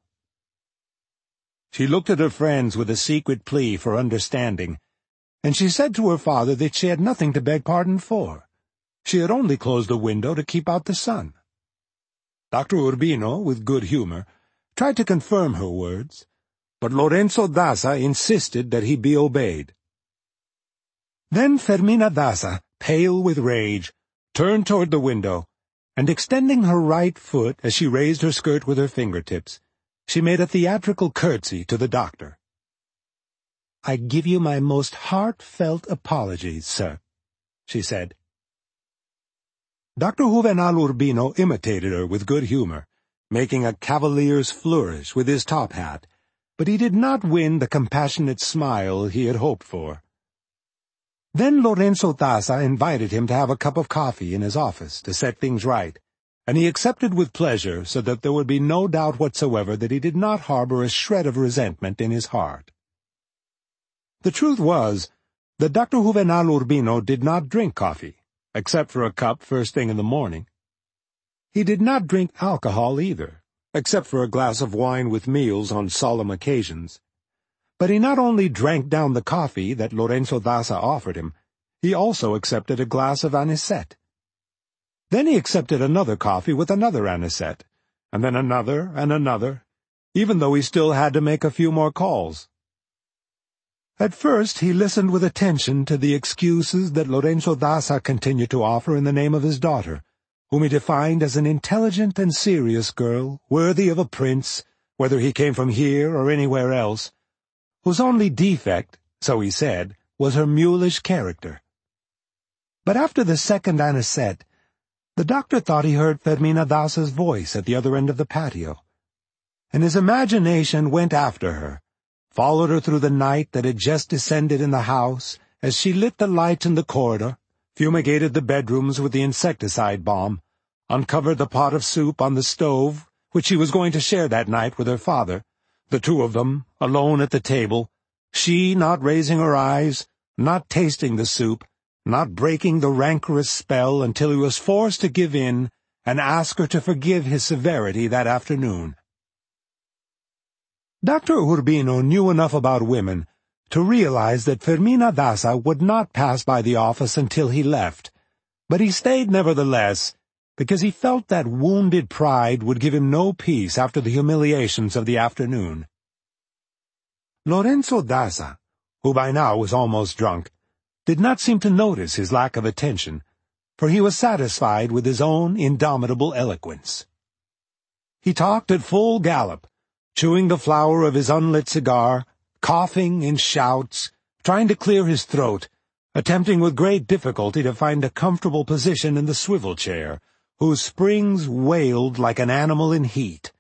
She looked at her friends with a secret plea for understanding, and she said to her father that she had nothing to beg pardon for. She had only closed the window to keep out the sun. Doctor Urbino, with good humor, tried to confirm her words, but Lorenzo Daza insisted that he be obeyed. Then Fermina Daza, pale with rage, turned toward the window, and extending her right foot as she raised her skirt with her fingertips, she made a theatrical curtsy to the doctor. "I give you my most heartfelt apologies, sir," she said. Doctor Juvenal Urbino imitated her with good humor, making a cavalier's flourish with his top hat, but he did not win the compassionate smile he had hoped for. Then Lorenzo Daza invited him to have a cup of coffee in his office to set things right, and he accepted with pleasure so that there would be no doubt whatsoever that he did not harbor a shred of resentment in his heart. The truth was that Doctor Juvenal Urbino did not drink coffee, except for a cup first thing in the morning. He did not drink alcohol either, except for a glass of wine with meals on solemn occasions. But he not only drank down the coffee that Lorenzo Daza offered him, he also accepted a glass of anisette. Then he accepted another coffee with another anisette, and then another and another, even though he still had to make a few more calls. At first he listened with attention to the excuses that Lorenzo Daza continued to offer in the name of his daughter, whom he defined as an intelligent and serious girl, worthy of a prince, whether he came from here or anywhere else, whose only defect, so he said, was her mulish character. But after the second anisette, the doctor thought he heard Fermina Daza's voice at the other end of the patio, and his imagination went after her, followed her through the night that had just descended in the house, as she lit the lights in the corridor, fumigated the bedrooms with the insecticide bomb, uncovered the pot of soup on the stove, which she was going to share that night with her father, the two of them, alone at the table, she not raising her eyes, not tasting the soup, not breaking the rancorous spell until he was forced to give in and ask her to forgive his severity that afternoon. Doctor Urbino knew enough about women to realize that Fermina Daza would not pass by the office until he left, but he stayed nevertheless, because he felt that wounded pride would give him no peace after the humiliations of the afternoon. Lorenzo Daza, who by now was almost drunk, did not seem to notice his lack of attention, for he was satisfied with his own indomitable eloquence. He talked at full gallop, chewing the flower of his unlit cigar, coughing in shouts, trying to clear his throat, attempting with great difficulty to find a comfortable position in the swivel chair, whose springs wailed like an animal in heat.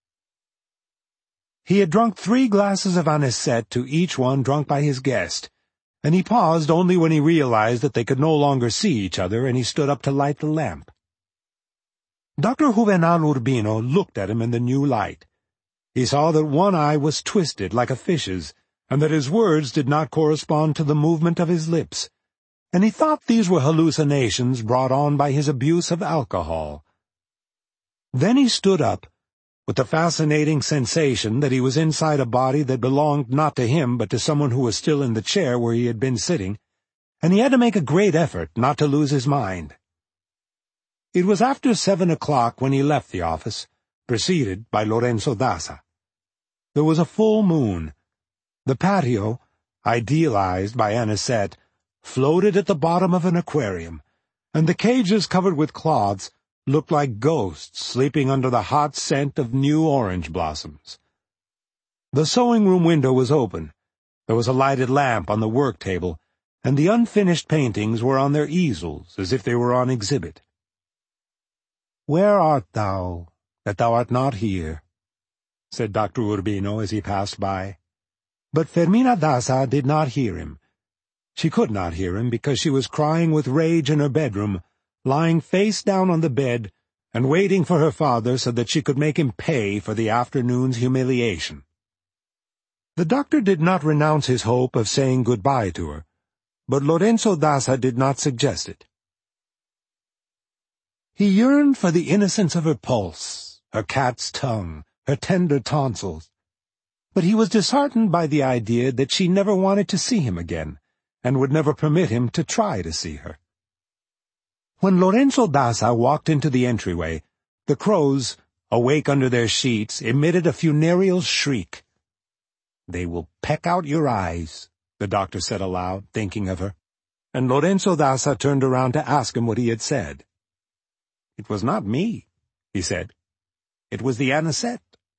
He had drunk three glasses of anisette to each one drunk by his guest, and he paused only when he realized that they could no longer see each other, and he stood up to light the lamp. Doctor Juvenal Urbino looked at him in the new light. He saw that one eye was twisted like a fish's, and that his words did not correspond to the movement of his lips, and he thought these were hallucinations brought on by his abuse of alcohol. Then he stood up, with the fascinating sensation that he was inside a body that belonged not to him but to someone who was still in the chair where he had been sitting, and he had to make a great effort not to lose his mind. It was after seven o'clock when he left the office, preceded by Lorenzo Daza. There was a full moon. The patio, idealized by anisette, floated at the bottom of an aquarium, and the cages covered with cloths looked like ghosts sleeping under the hot scent of new orange blossoms. The sewing-room window was open. There was a lighted lamp on the work table, and the unfinished paintings were on their easels as if they were on exhibit. "Where art thou, that thou art not here?" said Doctor Urbino as he passed by. But Fermina Daza did not hear him. She could not hear him because she was crying with rage in her bedroom, lying face down on the bed and waiting for her father so that she could make him pay for the afternoon's humiliation. The doctor did not renounce his hope of saying goodbye to her, but Lorenzo Daza did not suggest it. He yearned for the innocence of her pulse, her cat's tongue, her tender tonsils, but he was disheartened by the idea that she never wanted to see him again, and would never permit him to try to see her. When Lorenzo Daza walked into the entryway, the crows, awake under their sheets, emitted a funereal shriek. "They will peck out your eyes," the doctor said aloud, thinking of her, and Lorenzo Daza turned around to ask him what he had said. "It was not me," he said. "It was the anisette."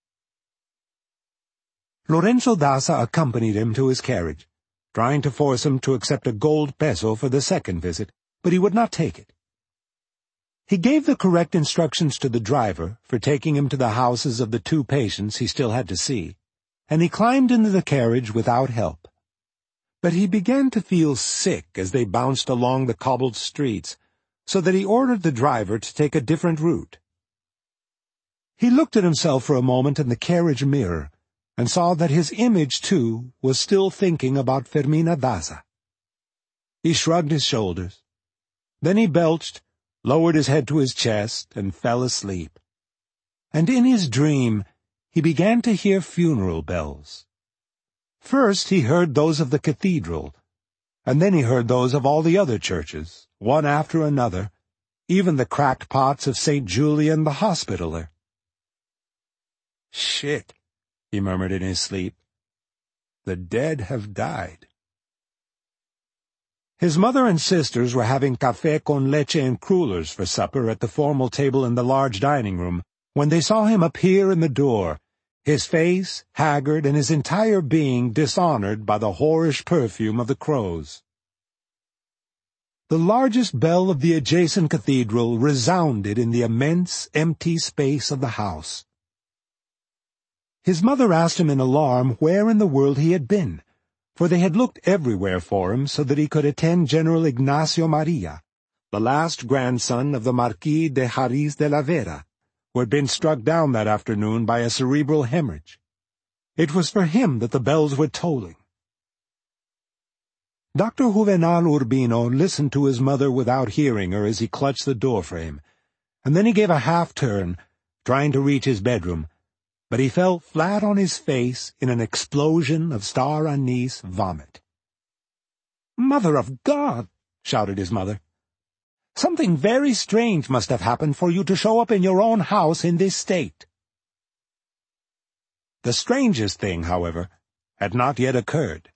Lorenzo Daza accompanied him to his carriage, trying to force him to accept a gold peso for the second visit, but he would not take it. He gave the correct instructions to the driver for taking him to the houses of the two patients he still had to see, and he climbed into the carriage without help. But he began to feel sick as they bounced along the cobbled streets, so that he ordered the driver to take a different route. He looked at himself for a moment in the carriage mirror, and saw that his image, too, was still thinking about Fermina Daza. He shrugged his shoulders. Then he belched, lowered his head to his chest, and fell asleep. And in his dream he began to hear funeral bells. First he heard those of the cathedral, and then he heard those of all the other churches, one after another, even the cracked pots of Saint Julian the Hospitaller. "Shit," he murmured in his sleep. "The dead have died." His mother and sisters were having café con leche and crullers for supper at the formal table in the large dining room when they saw him appear in the door, his face haggard and his entire being dishonored by the whorish perfume of the crows. The largest bell of the adjacent cathedral resounded in the immense, empty space of the house. His mother asked him in alarm where in the world he had been, for they had looked everywhere for him so that he could attend General Ignacio Maria, the last grandson of the Marquis de Jariz de la Vera, who had been struck down that afternoon by a cerebral hemorrhage. It was for him that the bells were tolling. Doctor Juvenal Urbino listened to his mother without hearing her as he clutched the doorframe, and then he gave a half-turn, trying to reach his bedroom, but he fell flat on his face in an explosion of star anise vomit. "Mother of God!" shouted his mother. "Something very strange must have happened for you to show up in your own house in this state." The strangest thing, however, had not yet occurred.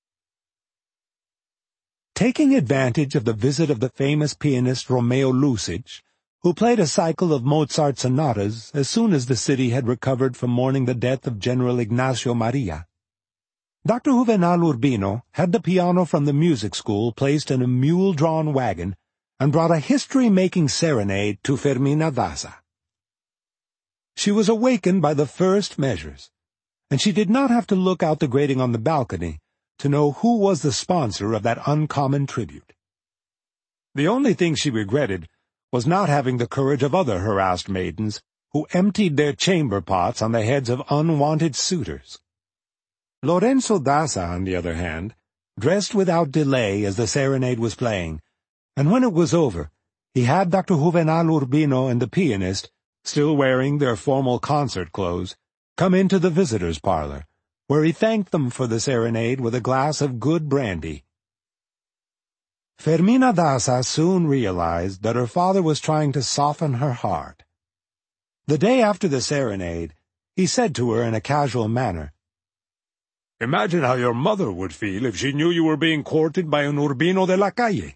Taking advantage of the visit of the famous pianist Romeo Lucic, who played a cycle of Mozart sonatas as soon as the city had recovered from mourning the death of General Ignacio Maria, Doctor Juvenal Urbino had the piano from the music school placed in a mule-drawn wagon and brought a history-making serenade to Fermina Daza. She was awakened by the first measures, and she did not have to look out the grating on the balcony to know who was the sponsor of that uncommon tribute. The only thing she regretted was not having the courage of other harassed maidens who emptied their chamber pots on the heads of unwanted suitors. Lorenzo Daza, on the other hand, dressed without delay as the serenade was playing, and when it was over, he had Doctor Juvenal Urbino and the pianist, still wearing their formal concert clothes, come into the visitors' parlor, where he thanked them for the serenade with a glass of good brandy. Fermina Daza soon realized that her father was trying to soften her heart. The day after the serenade, he said to her in a casual manner, "Imagine how your mother would feel if she knew you were being courted by an Urbino de la Calle."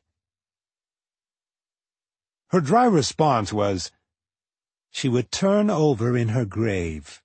Her dry response was, "She would turn over in her grave."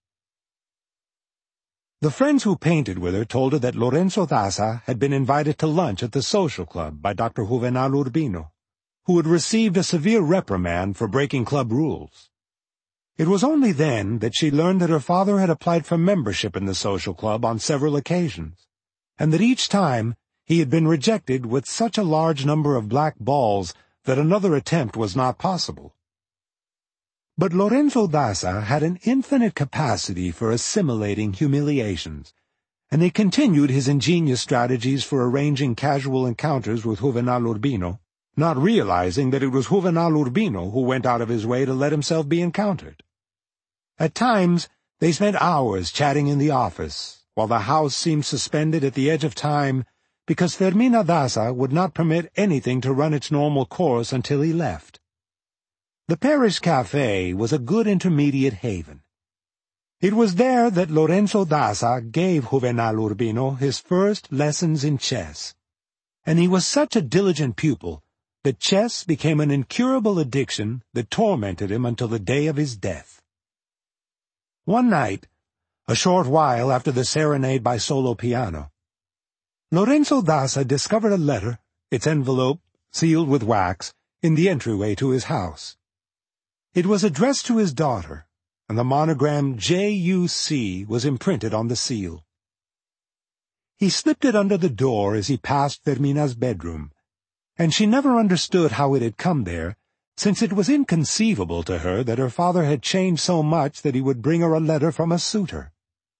The friends who painted with her told her that Lorenzo Daza had been invited to lunch at the social club by Doctor Juvenal Urbino, who had received a severe reprimand for breaking club rules. It was only then that she learned that her father had applied for membership in the social club on several occasions, and that each time he had been rejected with such a large number of black balls that another attempt was not possible. But Lorenzo Daza had an infinite capacity for assimilating humiliations, and he continued his ingenious strategies for arranging casual encounters with Juvenal Urbino, not realizing that it was Juvenal Urbino who went out of his way to let himself be encountered. At times, they spent hours chatting in the office, while the house seemed suspended at the edge of time because Fermina Daza would not permit anything to run its normal course until he left. The parish café was a good intermediate haven. It was there that Lorenzo Daza gave Juvenal Urbino his first lessons in chess, and he was such a diligent pupil that chess became an incurable addiction that tormented him until the day of his death. One night, a short while after the serenade by solo piano, Lorenzo Daza discovered a letter, its envelope sealed with wax, in the entryway to his house. It was addressed to his daughter, and the monogram J U C was imprinted on the seal. He slipped it under the door as he passed Fermina's bedroom, and she never understood how it had come there, since it was inconceivable to her that her father had changed so much that he would bring her a letter from a suitor.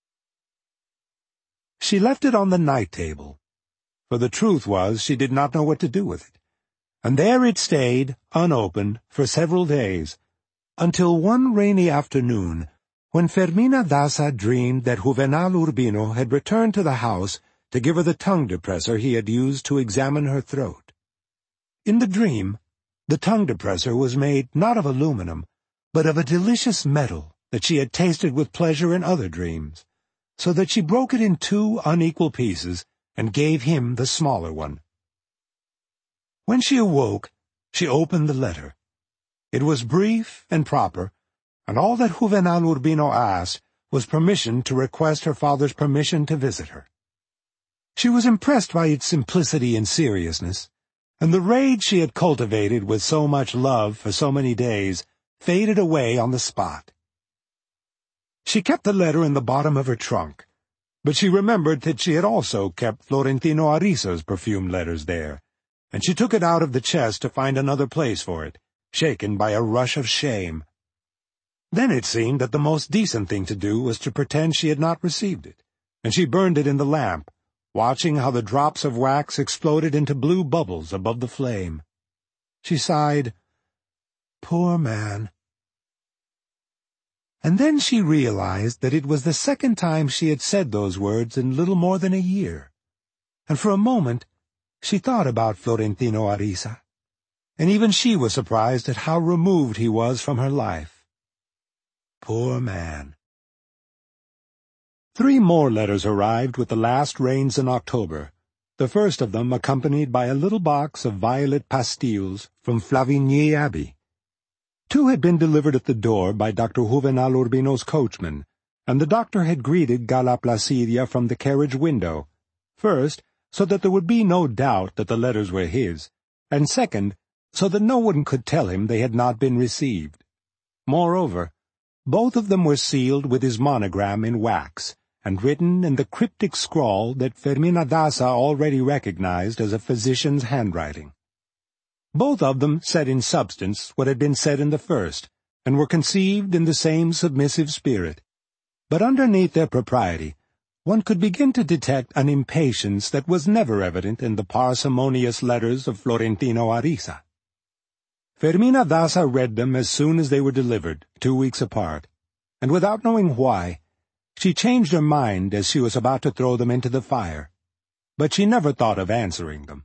She left it on the night-table, for the truth was she did not know what to do with it, and there it stayed, unopened, for several days, until one rainy afternoon, when Fermina Daza dreamed that Juvenal Urbino had returned to the house to give her the tongue depressor he had used to examine her throat. In the dream, the tongue depressor was made not of aluminum, but of a delicious metal that she had tasted with pleasure in other dreams, so that she broke it in two unequal pieces and gave him the smaller one. When she awoke, she opened the letter. It was brief and proper, and all that Juvenal Urbino asked was permission to request her father's permission to visit her. She was impressed by its simplicity and seriousness, and the rage she had cultivated with so much love for so many days faded away on the spot. She kept the letter in the bottom of her trunk, but she remembered that she had also kept Florentino Arizo's perfumed letters there, and she took it out of the chest to find another place for it, shaken by a rush of shame. Then it seemed that the most decent thing to do was to pretend she had not received it, and she burned it in the lamp, watching how the drops of wax exploded into blue bubbles above the flame. She sighed, "Poor man." And then she realized that it was the second time she had said those words in little more than a year, and for a moment she thought about Florentino Ariza, and even she was surprised at how removed he was from her life. Poor man. Three more letters arrived with the last rains in October, the first of them accompanied by a little box of violet pastilles from Flavigny Abbey. Two had been delivered at the door by Doctor Juvenal Urbino's coachman, and the doctor had greeted Gala Placidia from the carriage window, first, so that there would be no doubt that the letters were his, and second, so that no one could tell him they had not been received. Moreover, both of them were sealed with his monogram in wax, and written in the cryptic scrawl that Fermina Daza already recognized as a physician's handwriting. Both of them said in substance what had been said in the first, and were conceived in the same submissive spirit. But underneath their propriety, one could begin to detect an impatience that was never evident in the parsimonious letters of Florentino Ariza. Fermina Daza read them as soon as they were delivered, two weeks apart, and without knowing why, she changed her mind as she was about to throw them into the fire, but she never thought of answering them.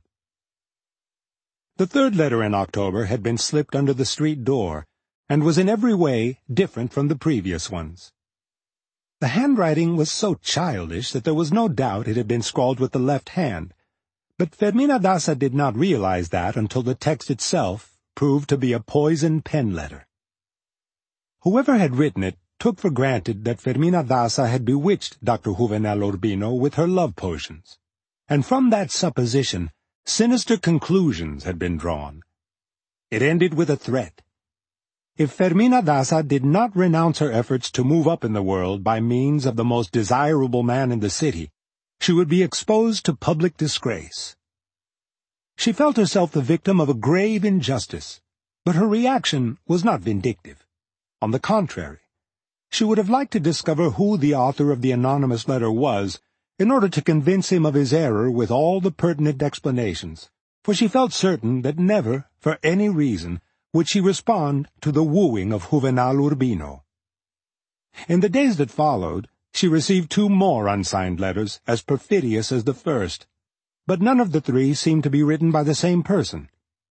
The third letter in October had been slipped under the street door, and was in every way different from the previous ones. The handwriting was so childish that there was no doubt it had been scrawled with the left hand, but Fermina Daza did not realize that until the text itself proved to be a poison pen letter. Whoever had written it took for granted that Fermina Daza had bewitched Doctor Juvenal Urbino with her love potions, and from that supposition sinister conclusions had been drawn. It ended with a threat. If Fermina Daza did not renounce her efforts to move up in the world by means of the most desirable man in the city, she would be exposed to public disgrace. She felt herself the victim of a grave injustice, but her reaction was not vindictive. On the contrary, she would have liked to discover who the author of the anonymous letter was, in order to convince him of his error with all the pertinent explanations, for she felt certain that never, for any reason, would she respond to the wooing of Juvenal Urbino. In the days that followed, she received two more unsigned letters, as perfidious as the first, but none of the three seemed to be written by the same person.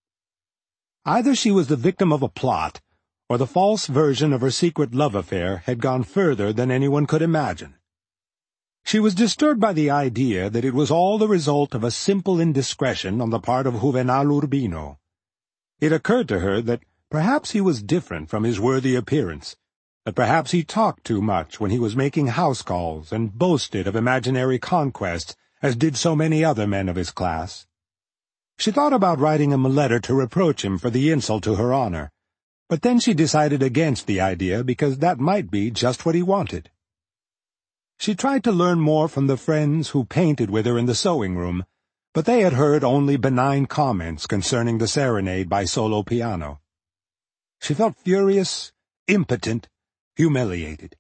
Either she was the victim of a plot, or the false version of her secret love affair had gone further than anyone could imagine. She was disturbed by the idea that it was all the result of a simple indiscretion on the part of Juvenal Urbino. It occurred to her that perhaps he was different from his worthy appearance, that perhaps he talked too much when he was making house calls and boasted of imaginary conquests, as did so many other men of his class. She thought about writing him a letter to reproach him for the insult to her honor, but then she decided against the idea because that might be just what he wanted. She tried to learn more from the friends who painted with her in the sewing-room, but they had heard only benign comments concerning the serenade by solo piano. She felt furious, impotent, humiliated.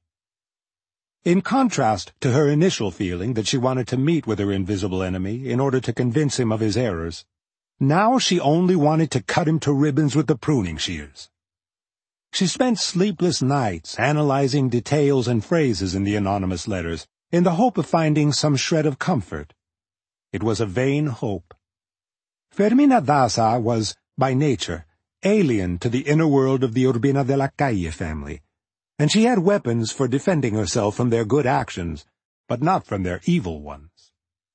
In contrast to her initial feeling that she wanted to meet with her invisible enemy in order to convince him of his errors, now she only wanted to cut him to ribbons with the pruning shears. She spent sleepless nights analyzing details and phrases in the anonymous letters, in the hope of finding some shred of comfort. It was a vain hope. Fermina Daza was, by nature, alien to the inner world of the Urbina de la Calle family, and she had weapons for defending herself from their good actions, but not from their evil ones.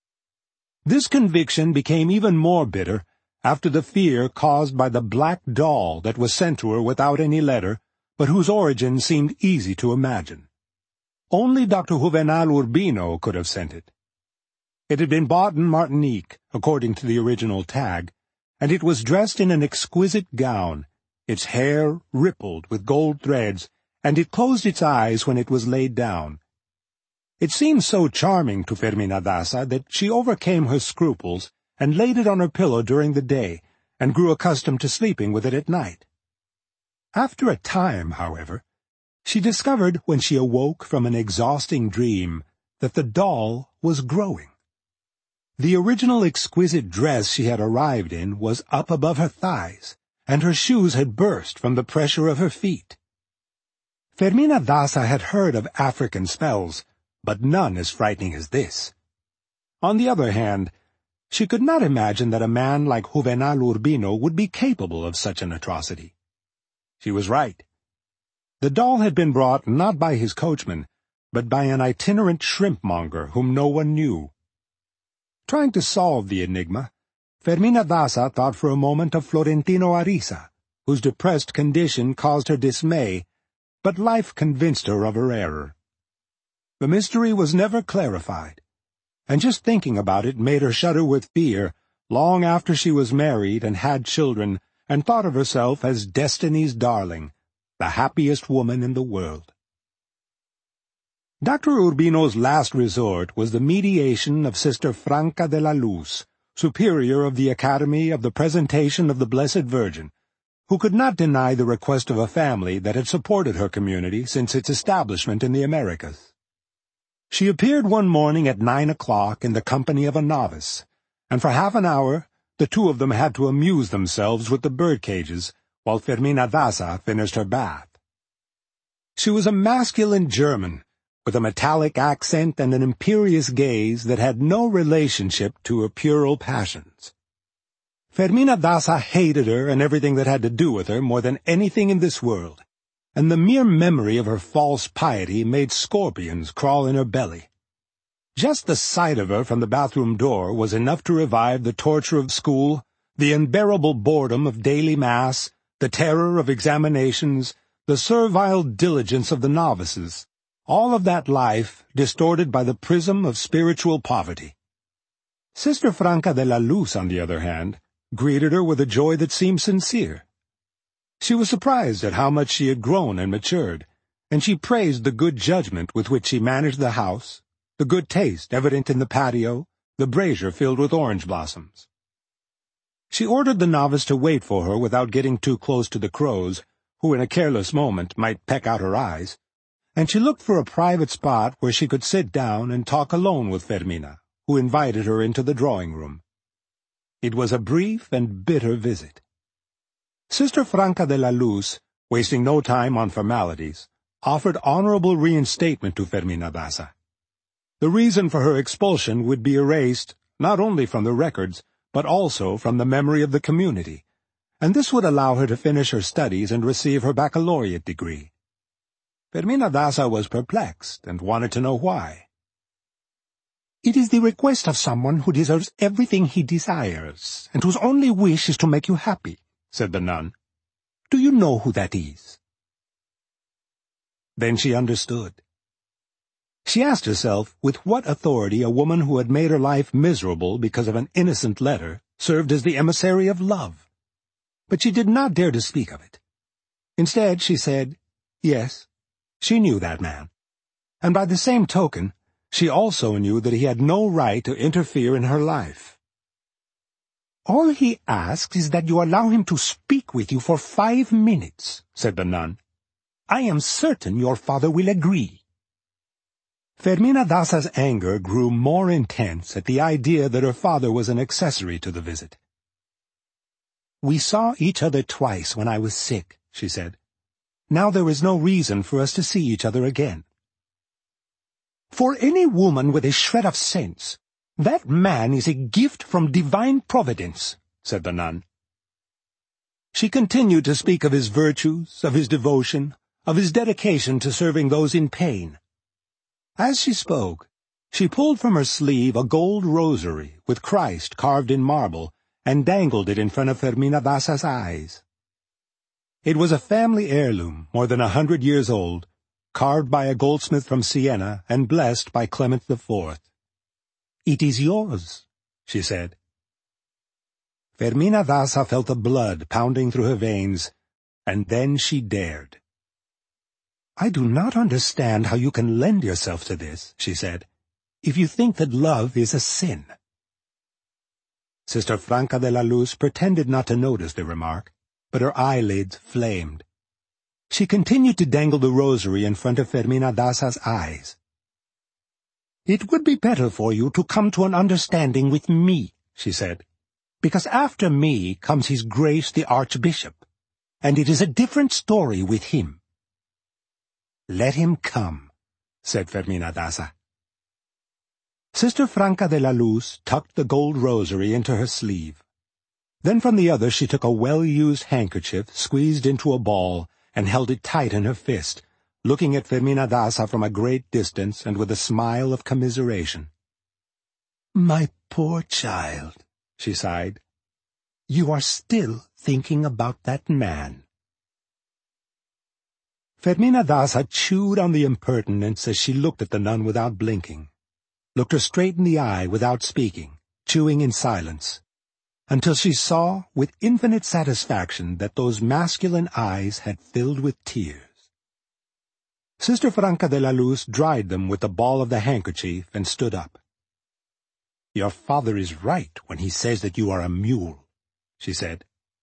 This conviction became even more bitter after the fear caused by the black doll that was sent to her without any letter, but whose origin seemed easy to imagine. Only Doctor Juvenal Urbino could have sent it. It had been bought in Martinique, according to the original tag, and it was dressed in an exquisite gown, its hair rippled with gold threads, and it closed its eyes when it was laid down. It seemed so charming to Fermina Daza that she overcame her scruples and laid it on her pillow during the day, and grew accustomed to sleeping with it at night. After a time, however, she discovered when she awoke from an exhausting dream that the doll was growing. The original exquisite dress she had arrived in was up above her thighs, and her shoes had burst from the pressure of her feet. Fermina Daza had heard of African spells, but none as frightening as this. On the other hand, she could not imagine that a man like Juvenal Urbino would be capable of such an atrocity. She was right. The doll had been brought not by his coachman, but by an itinerant shrimpmonger whom no one knew. Trying to solve the enigma, Fermina Daza thought for a moment of Florentino Ariza, whose depressed condition caused her dismay, but life convinced her of her error. The mystery was never clarified, and just thinking about it made her shudder with fear long after she was married and had children and thought of herself as destiny's darling, the happiest woman in the world. Doctor Urbino's last resort was the mediation of Sister Franca de la Luz, superior of the Academy of the Presentation of the Blessed Virgin, who could not deny the request of a family that had supported her community since its establishment in the Americas. She appeared one morning at nine o'clock in the company of a novice, and for half an hour the two of them had to amuse themselves with the bird cages, while Fermina Daza finished her bath. She was a masculine German, with a metallic accent and an imperious gaze that had no relationship to her puerile passions. Fermina Daza hated her and everything that had to do with her more than anything in this world, and the mere memory of her false piety made scorpions crawl in her belly. Just the sight of her from the bathroom door was enough to revive the torture of school, the unbearable boredom of daily mass, the terror of examinations, the servile diligence of the novices, all of that life distorted by the prism of spiritual poverty. Sister Franca de la Luz, on the other hand, greeted her with a joy that seemed sincere. She was surprised at how much she had grown and matured, and she praised the good judgment with which she managed the house, the good taste evident in the patio, the brazier filled with orange blossoms. She ordered the novice to wait for her without getting too close to the crows, who in a careless moment might peck out her eyes, and she looked for a private spot where she could sit down and talk alone with Fermina, who invited her into the drawing-room. It was a brief and bitter visit. Sister Franca de la Luz, wasting no time on formalities, offered honorable reinstatement to Fermina Daza. The reason for her expulsion would be erased not only from the records, but also from the memory of the community, and this would allow her to finish her studies and receive her baccalaureate degree. Fermina Daza was perplexed and wanted to know why. "It is the request of someone who deserves everything he desires, and whose only wish is to make you happy," said the nun. "Do you know who that is?" Then she understood. She asked herself with what authority a woman who had made her life miserable because of an innocent letter served as the emissary of love. But she did not dare to speak of it. Instead, she said, yes, she knew that man, and by the same token, she also knew that he had no right to interfere in her life. "All he asks is that you allow him to speak with you for five minutes," said the nun. "I am certain your father will agree." Fermina Daza's anger grew more intense at the idea that her father was an accessory to the visit. "We saw each other twice when I was sick," she said. "Now there is no reason for us to see each other again." "For any woman with a shred of sense, that man is a gift from divine providence," said the nun. She continued to speak of his virtues, of his devotion, of his dedication to serving those in pain. As she spoke, she pulled from her sleeve a gold rosary with Christ carved in marble and dangled it in front of Fermina Daza's eyes. It was a family heirloom more than a hundred years old, carved by a goldsmith from Siena and blessed by Clement the Fourth. "It is yours," she said. Fermina Daza felt the blood pounding through her veins, and then she dared. "I do not understand how you can lend yourself to this," she said, "if you think that love is a sin." Sister Franca de la Luz pretended not to notice the remark, but her eyelids flamed. She continued to dangle the rosary in front of Fermina Daza's eyes. "It would be better for you to come to an understanding with me," she said, "because after me comes His Grace the Archbishop, and it is a different story with him." "Let him come," said Fermina Daza. Sister Franca de la Luz tucked the gold rosary into her sleeve. Then from the other she took a well-used handkerchief squeezed into a ball and held it tight in her fist, looking at Fermina Daza from a great distance and with a smile of commiseration. "My poor child," she sighed. "You are still thinking about that man." Fermina Daza chewed on the impertinence as she looked at the nun without blinking, looked her straight in the eye without speaking, chewing in silence, until she saw with infinite satisfaction that those masculine eyes had filled with tears. Sister Franca de la Luz dried them with the ball of the handkerchief and stood up. "Your father is right when he says that you are a mule," she said.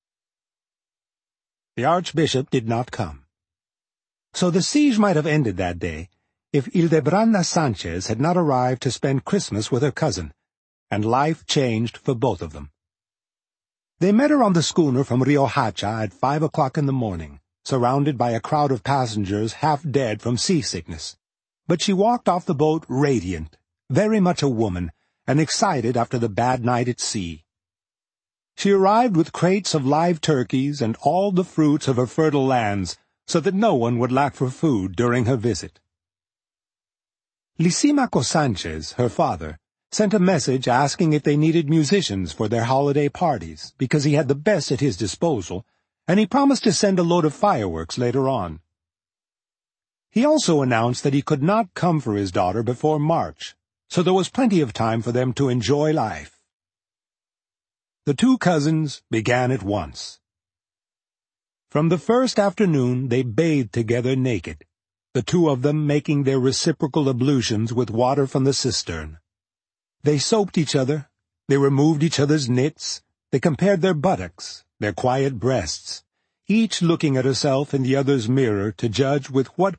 The Archbishop did not come. So the siege might have ended that day if Hildebranda Sanchez had not arrived to spend Christmas with her cousin, and life changed for both of them. They met her on the schooner from Rio Hacha at five o'clock in the morning, surrounded by a crowd of passengers half dead from seasickness. But she walked off the boat radiant, very much a woman, and excited after the bad night at sea. She arrived with crates of live turkeys and all the fruits of her fertile lands, so that no one would lack for food during her visit. Lysimaco Sanchez, her father, sent a message asking if they needed musicians for their holiday parties, because he had the best at his disposal, and he promised to send a load of fireworks later on. He also announced that he could not come for his daughter before March, so there was plenty of time for them to enjoy life. The two cousins began at once. From the first afternoon they bathed together naked, the two of them making their reciprocal ablutions with water from the cistern. They soaped each other, they removed each other's knits, they compared their buttocks, their quiet breasts, each looking at herself in the other's mirror to judge with what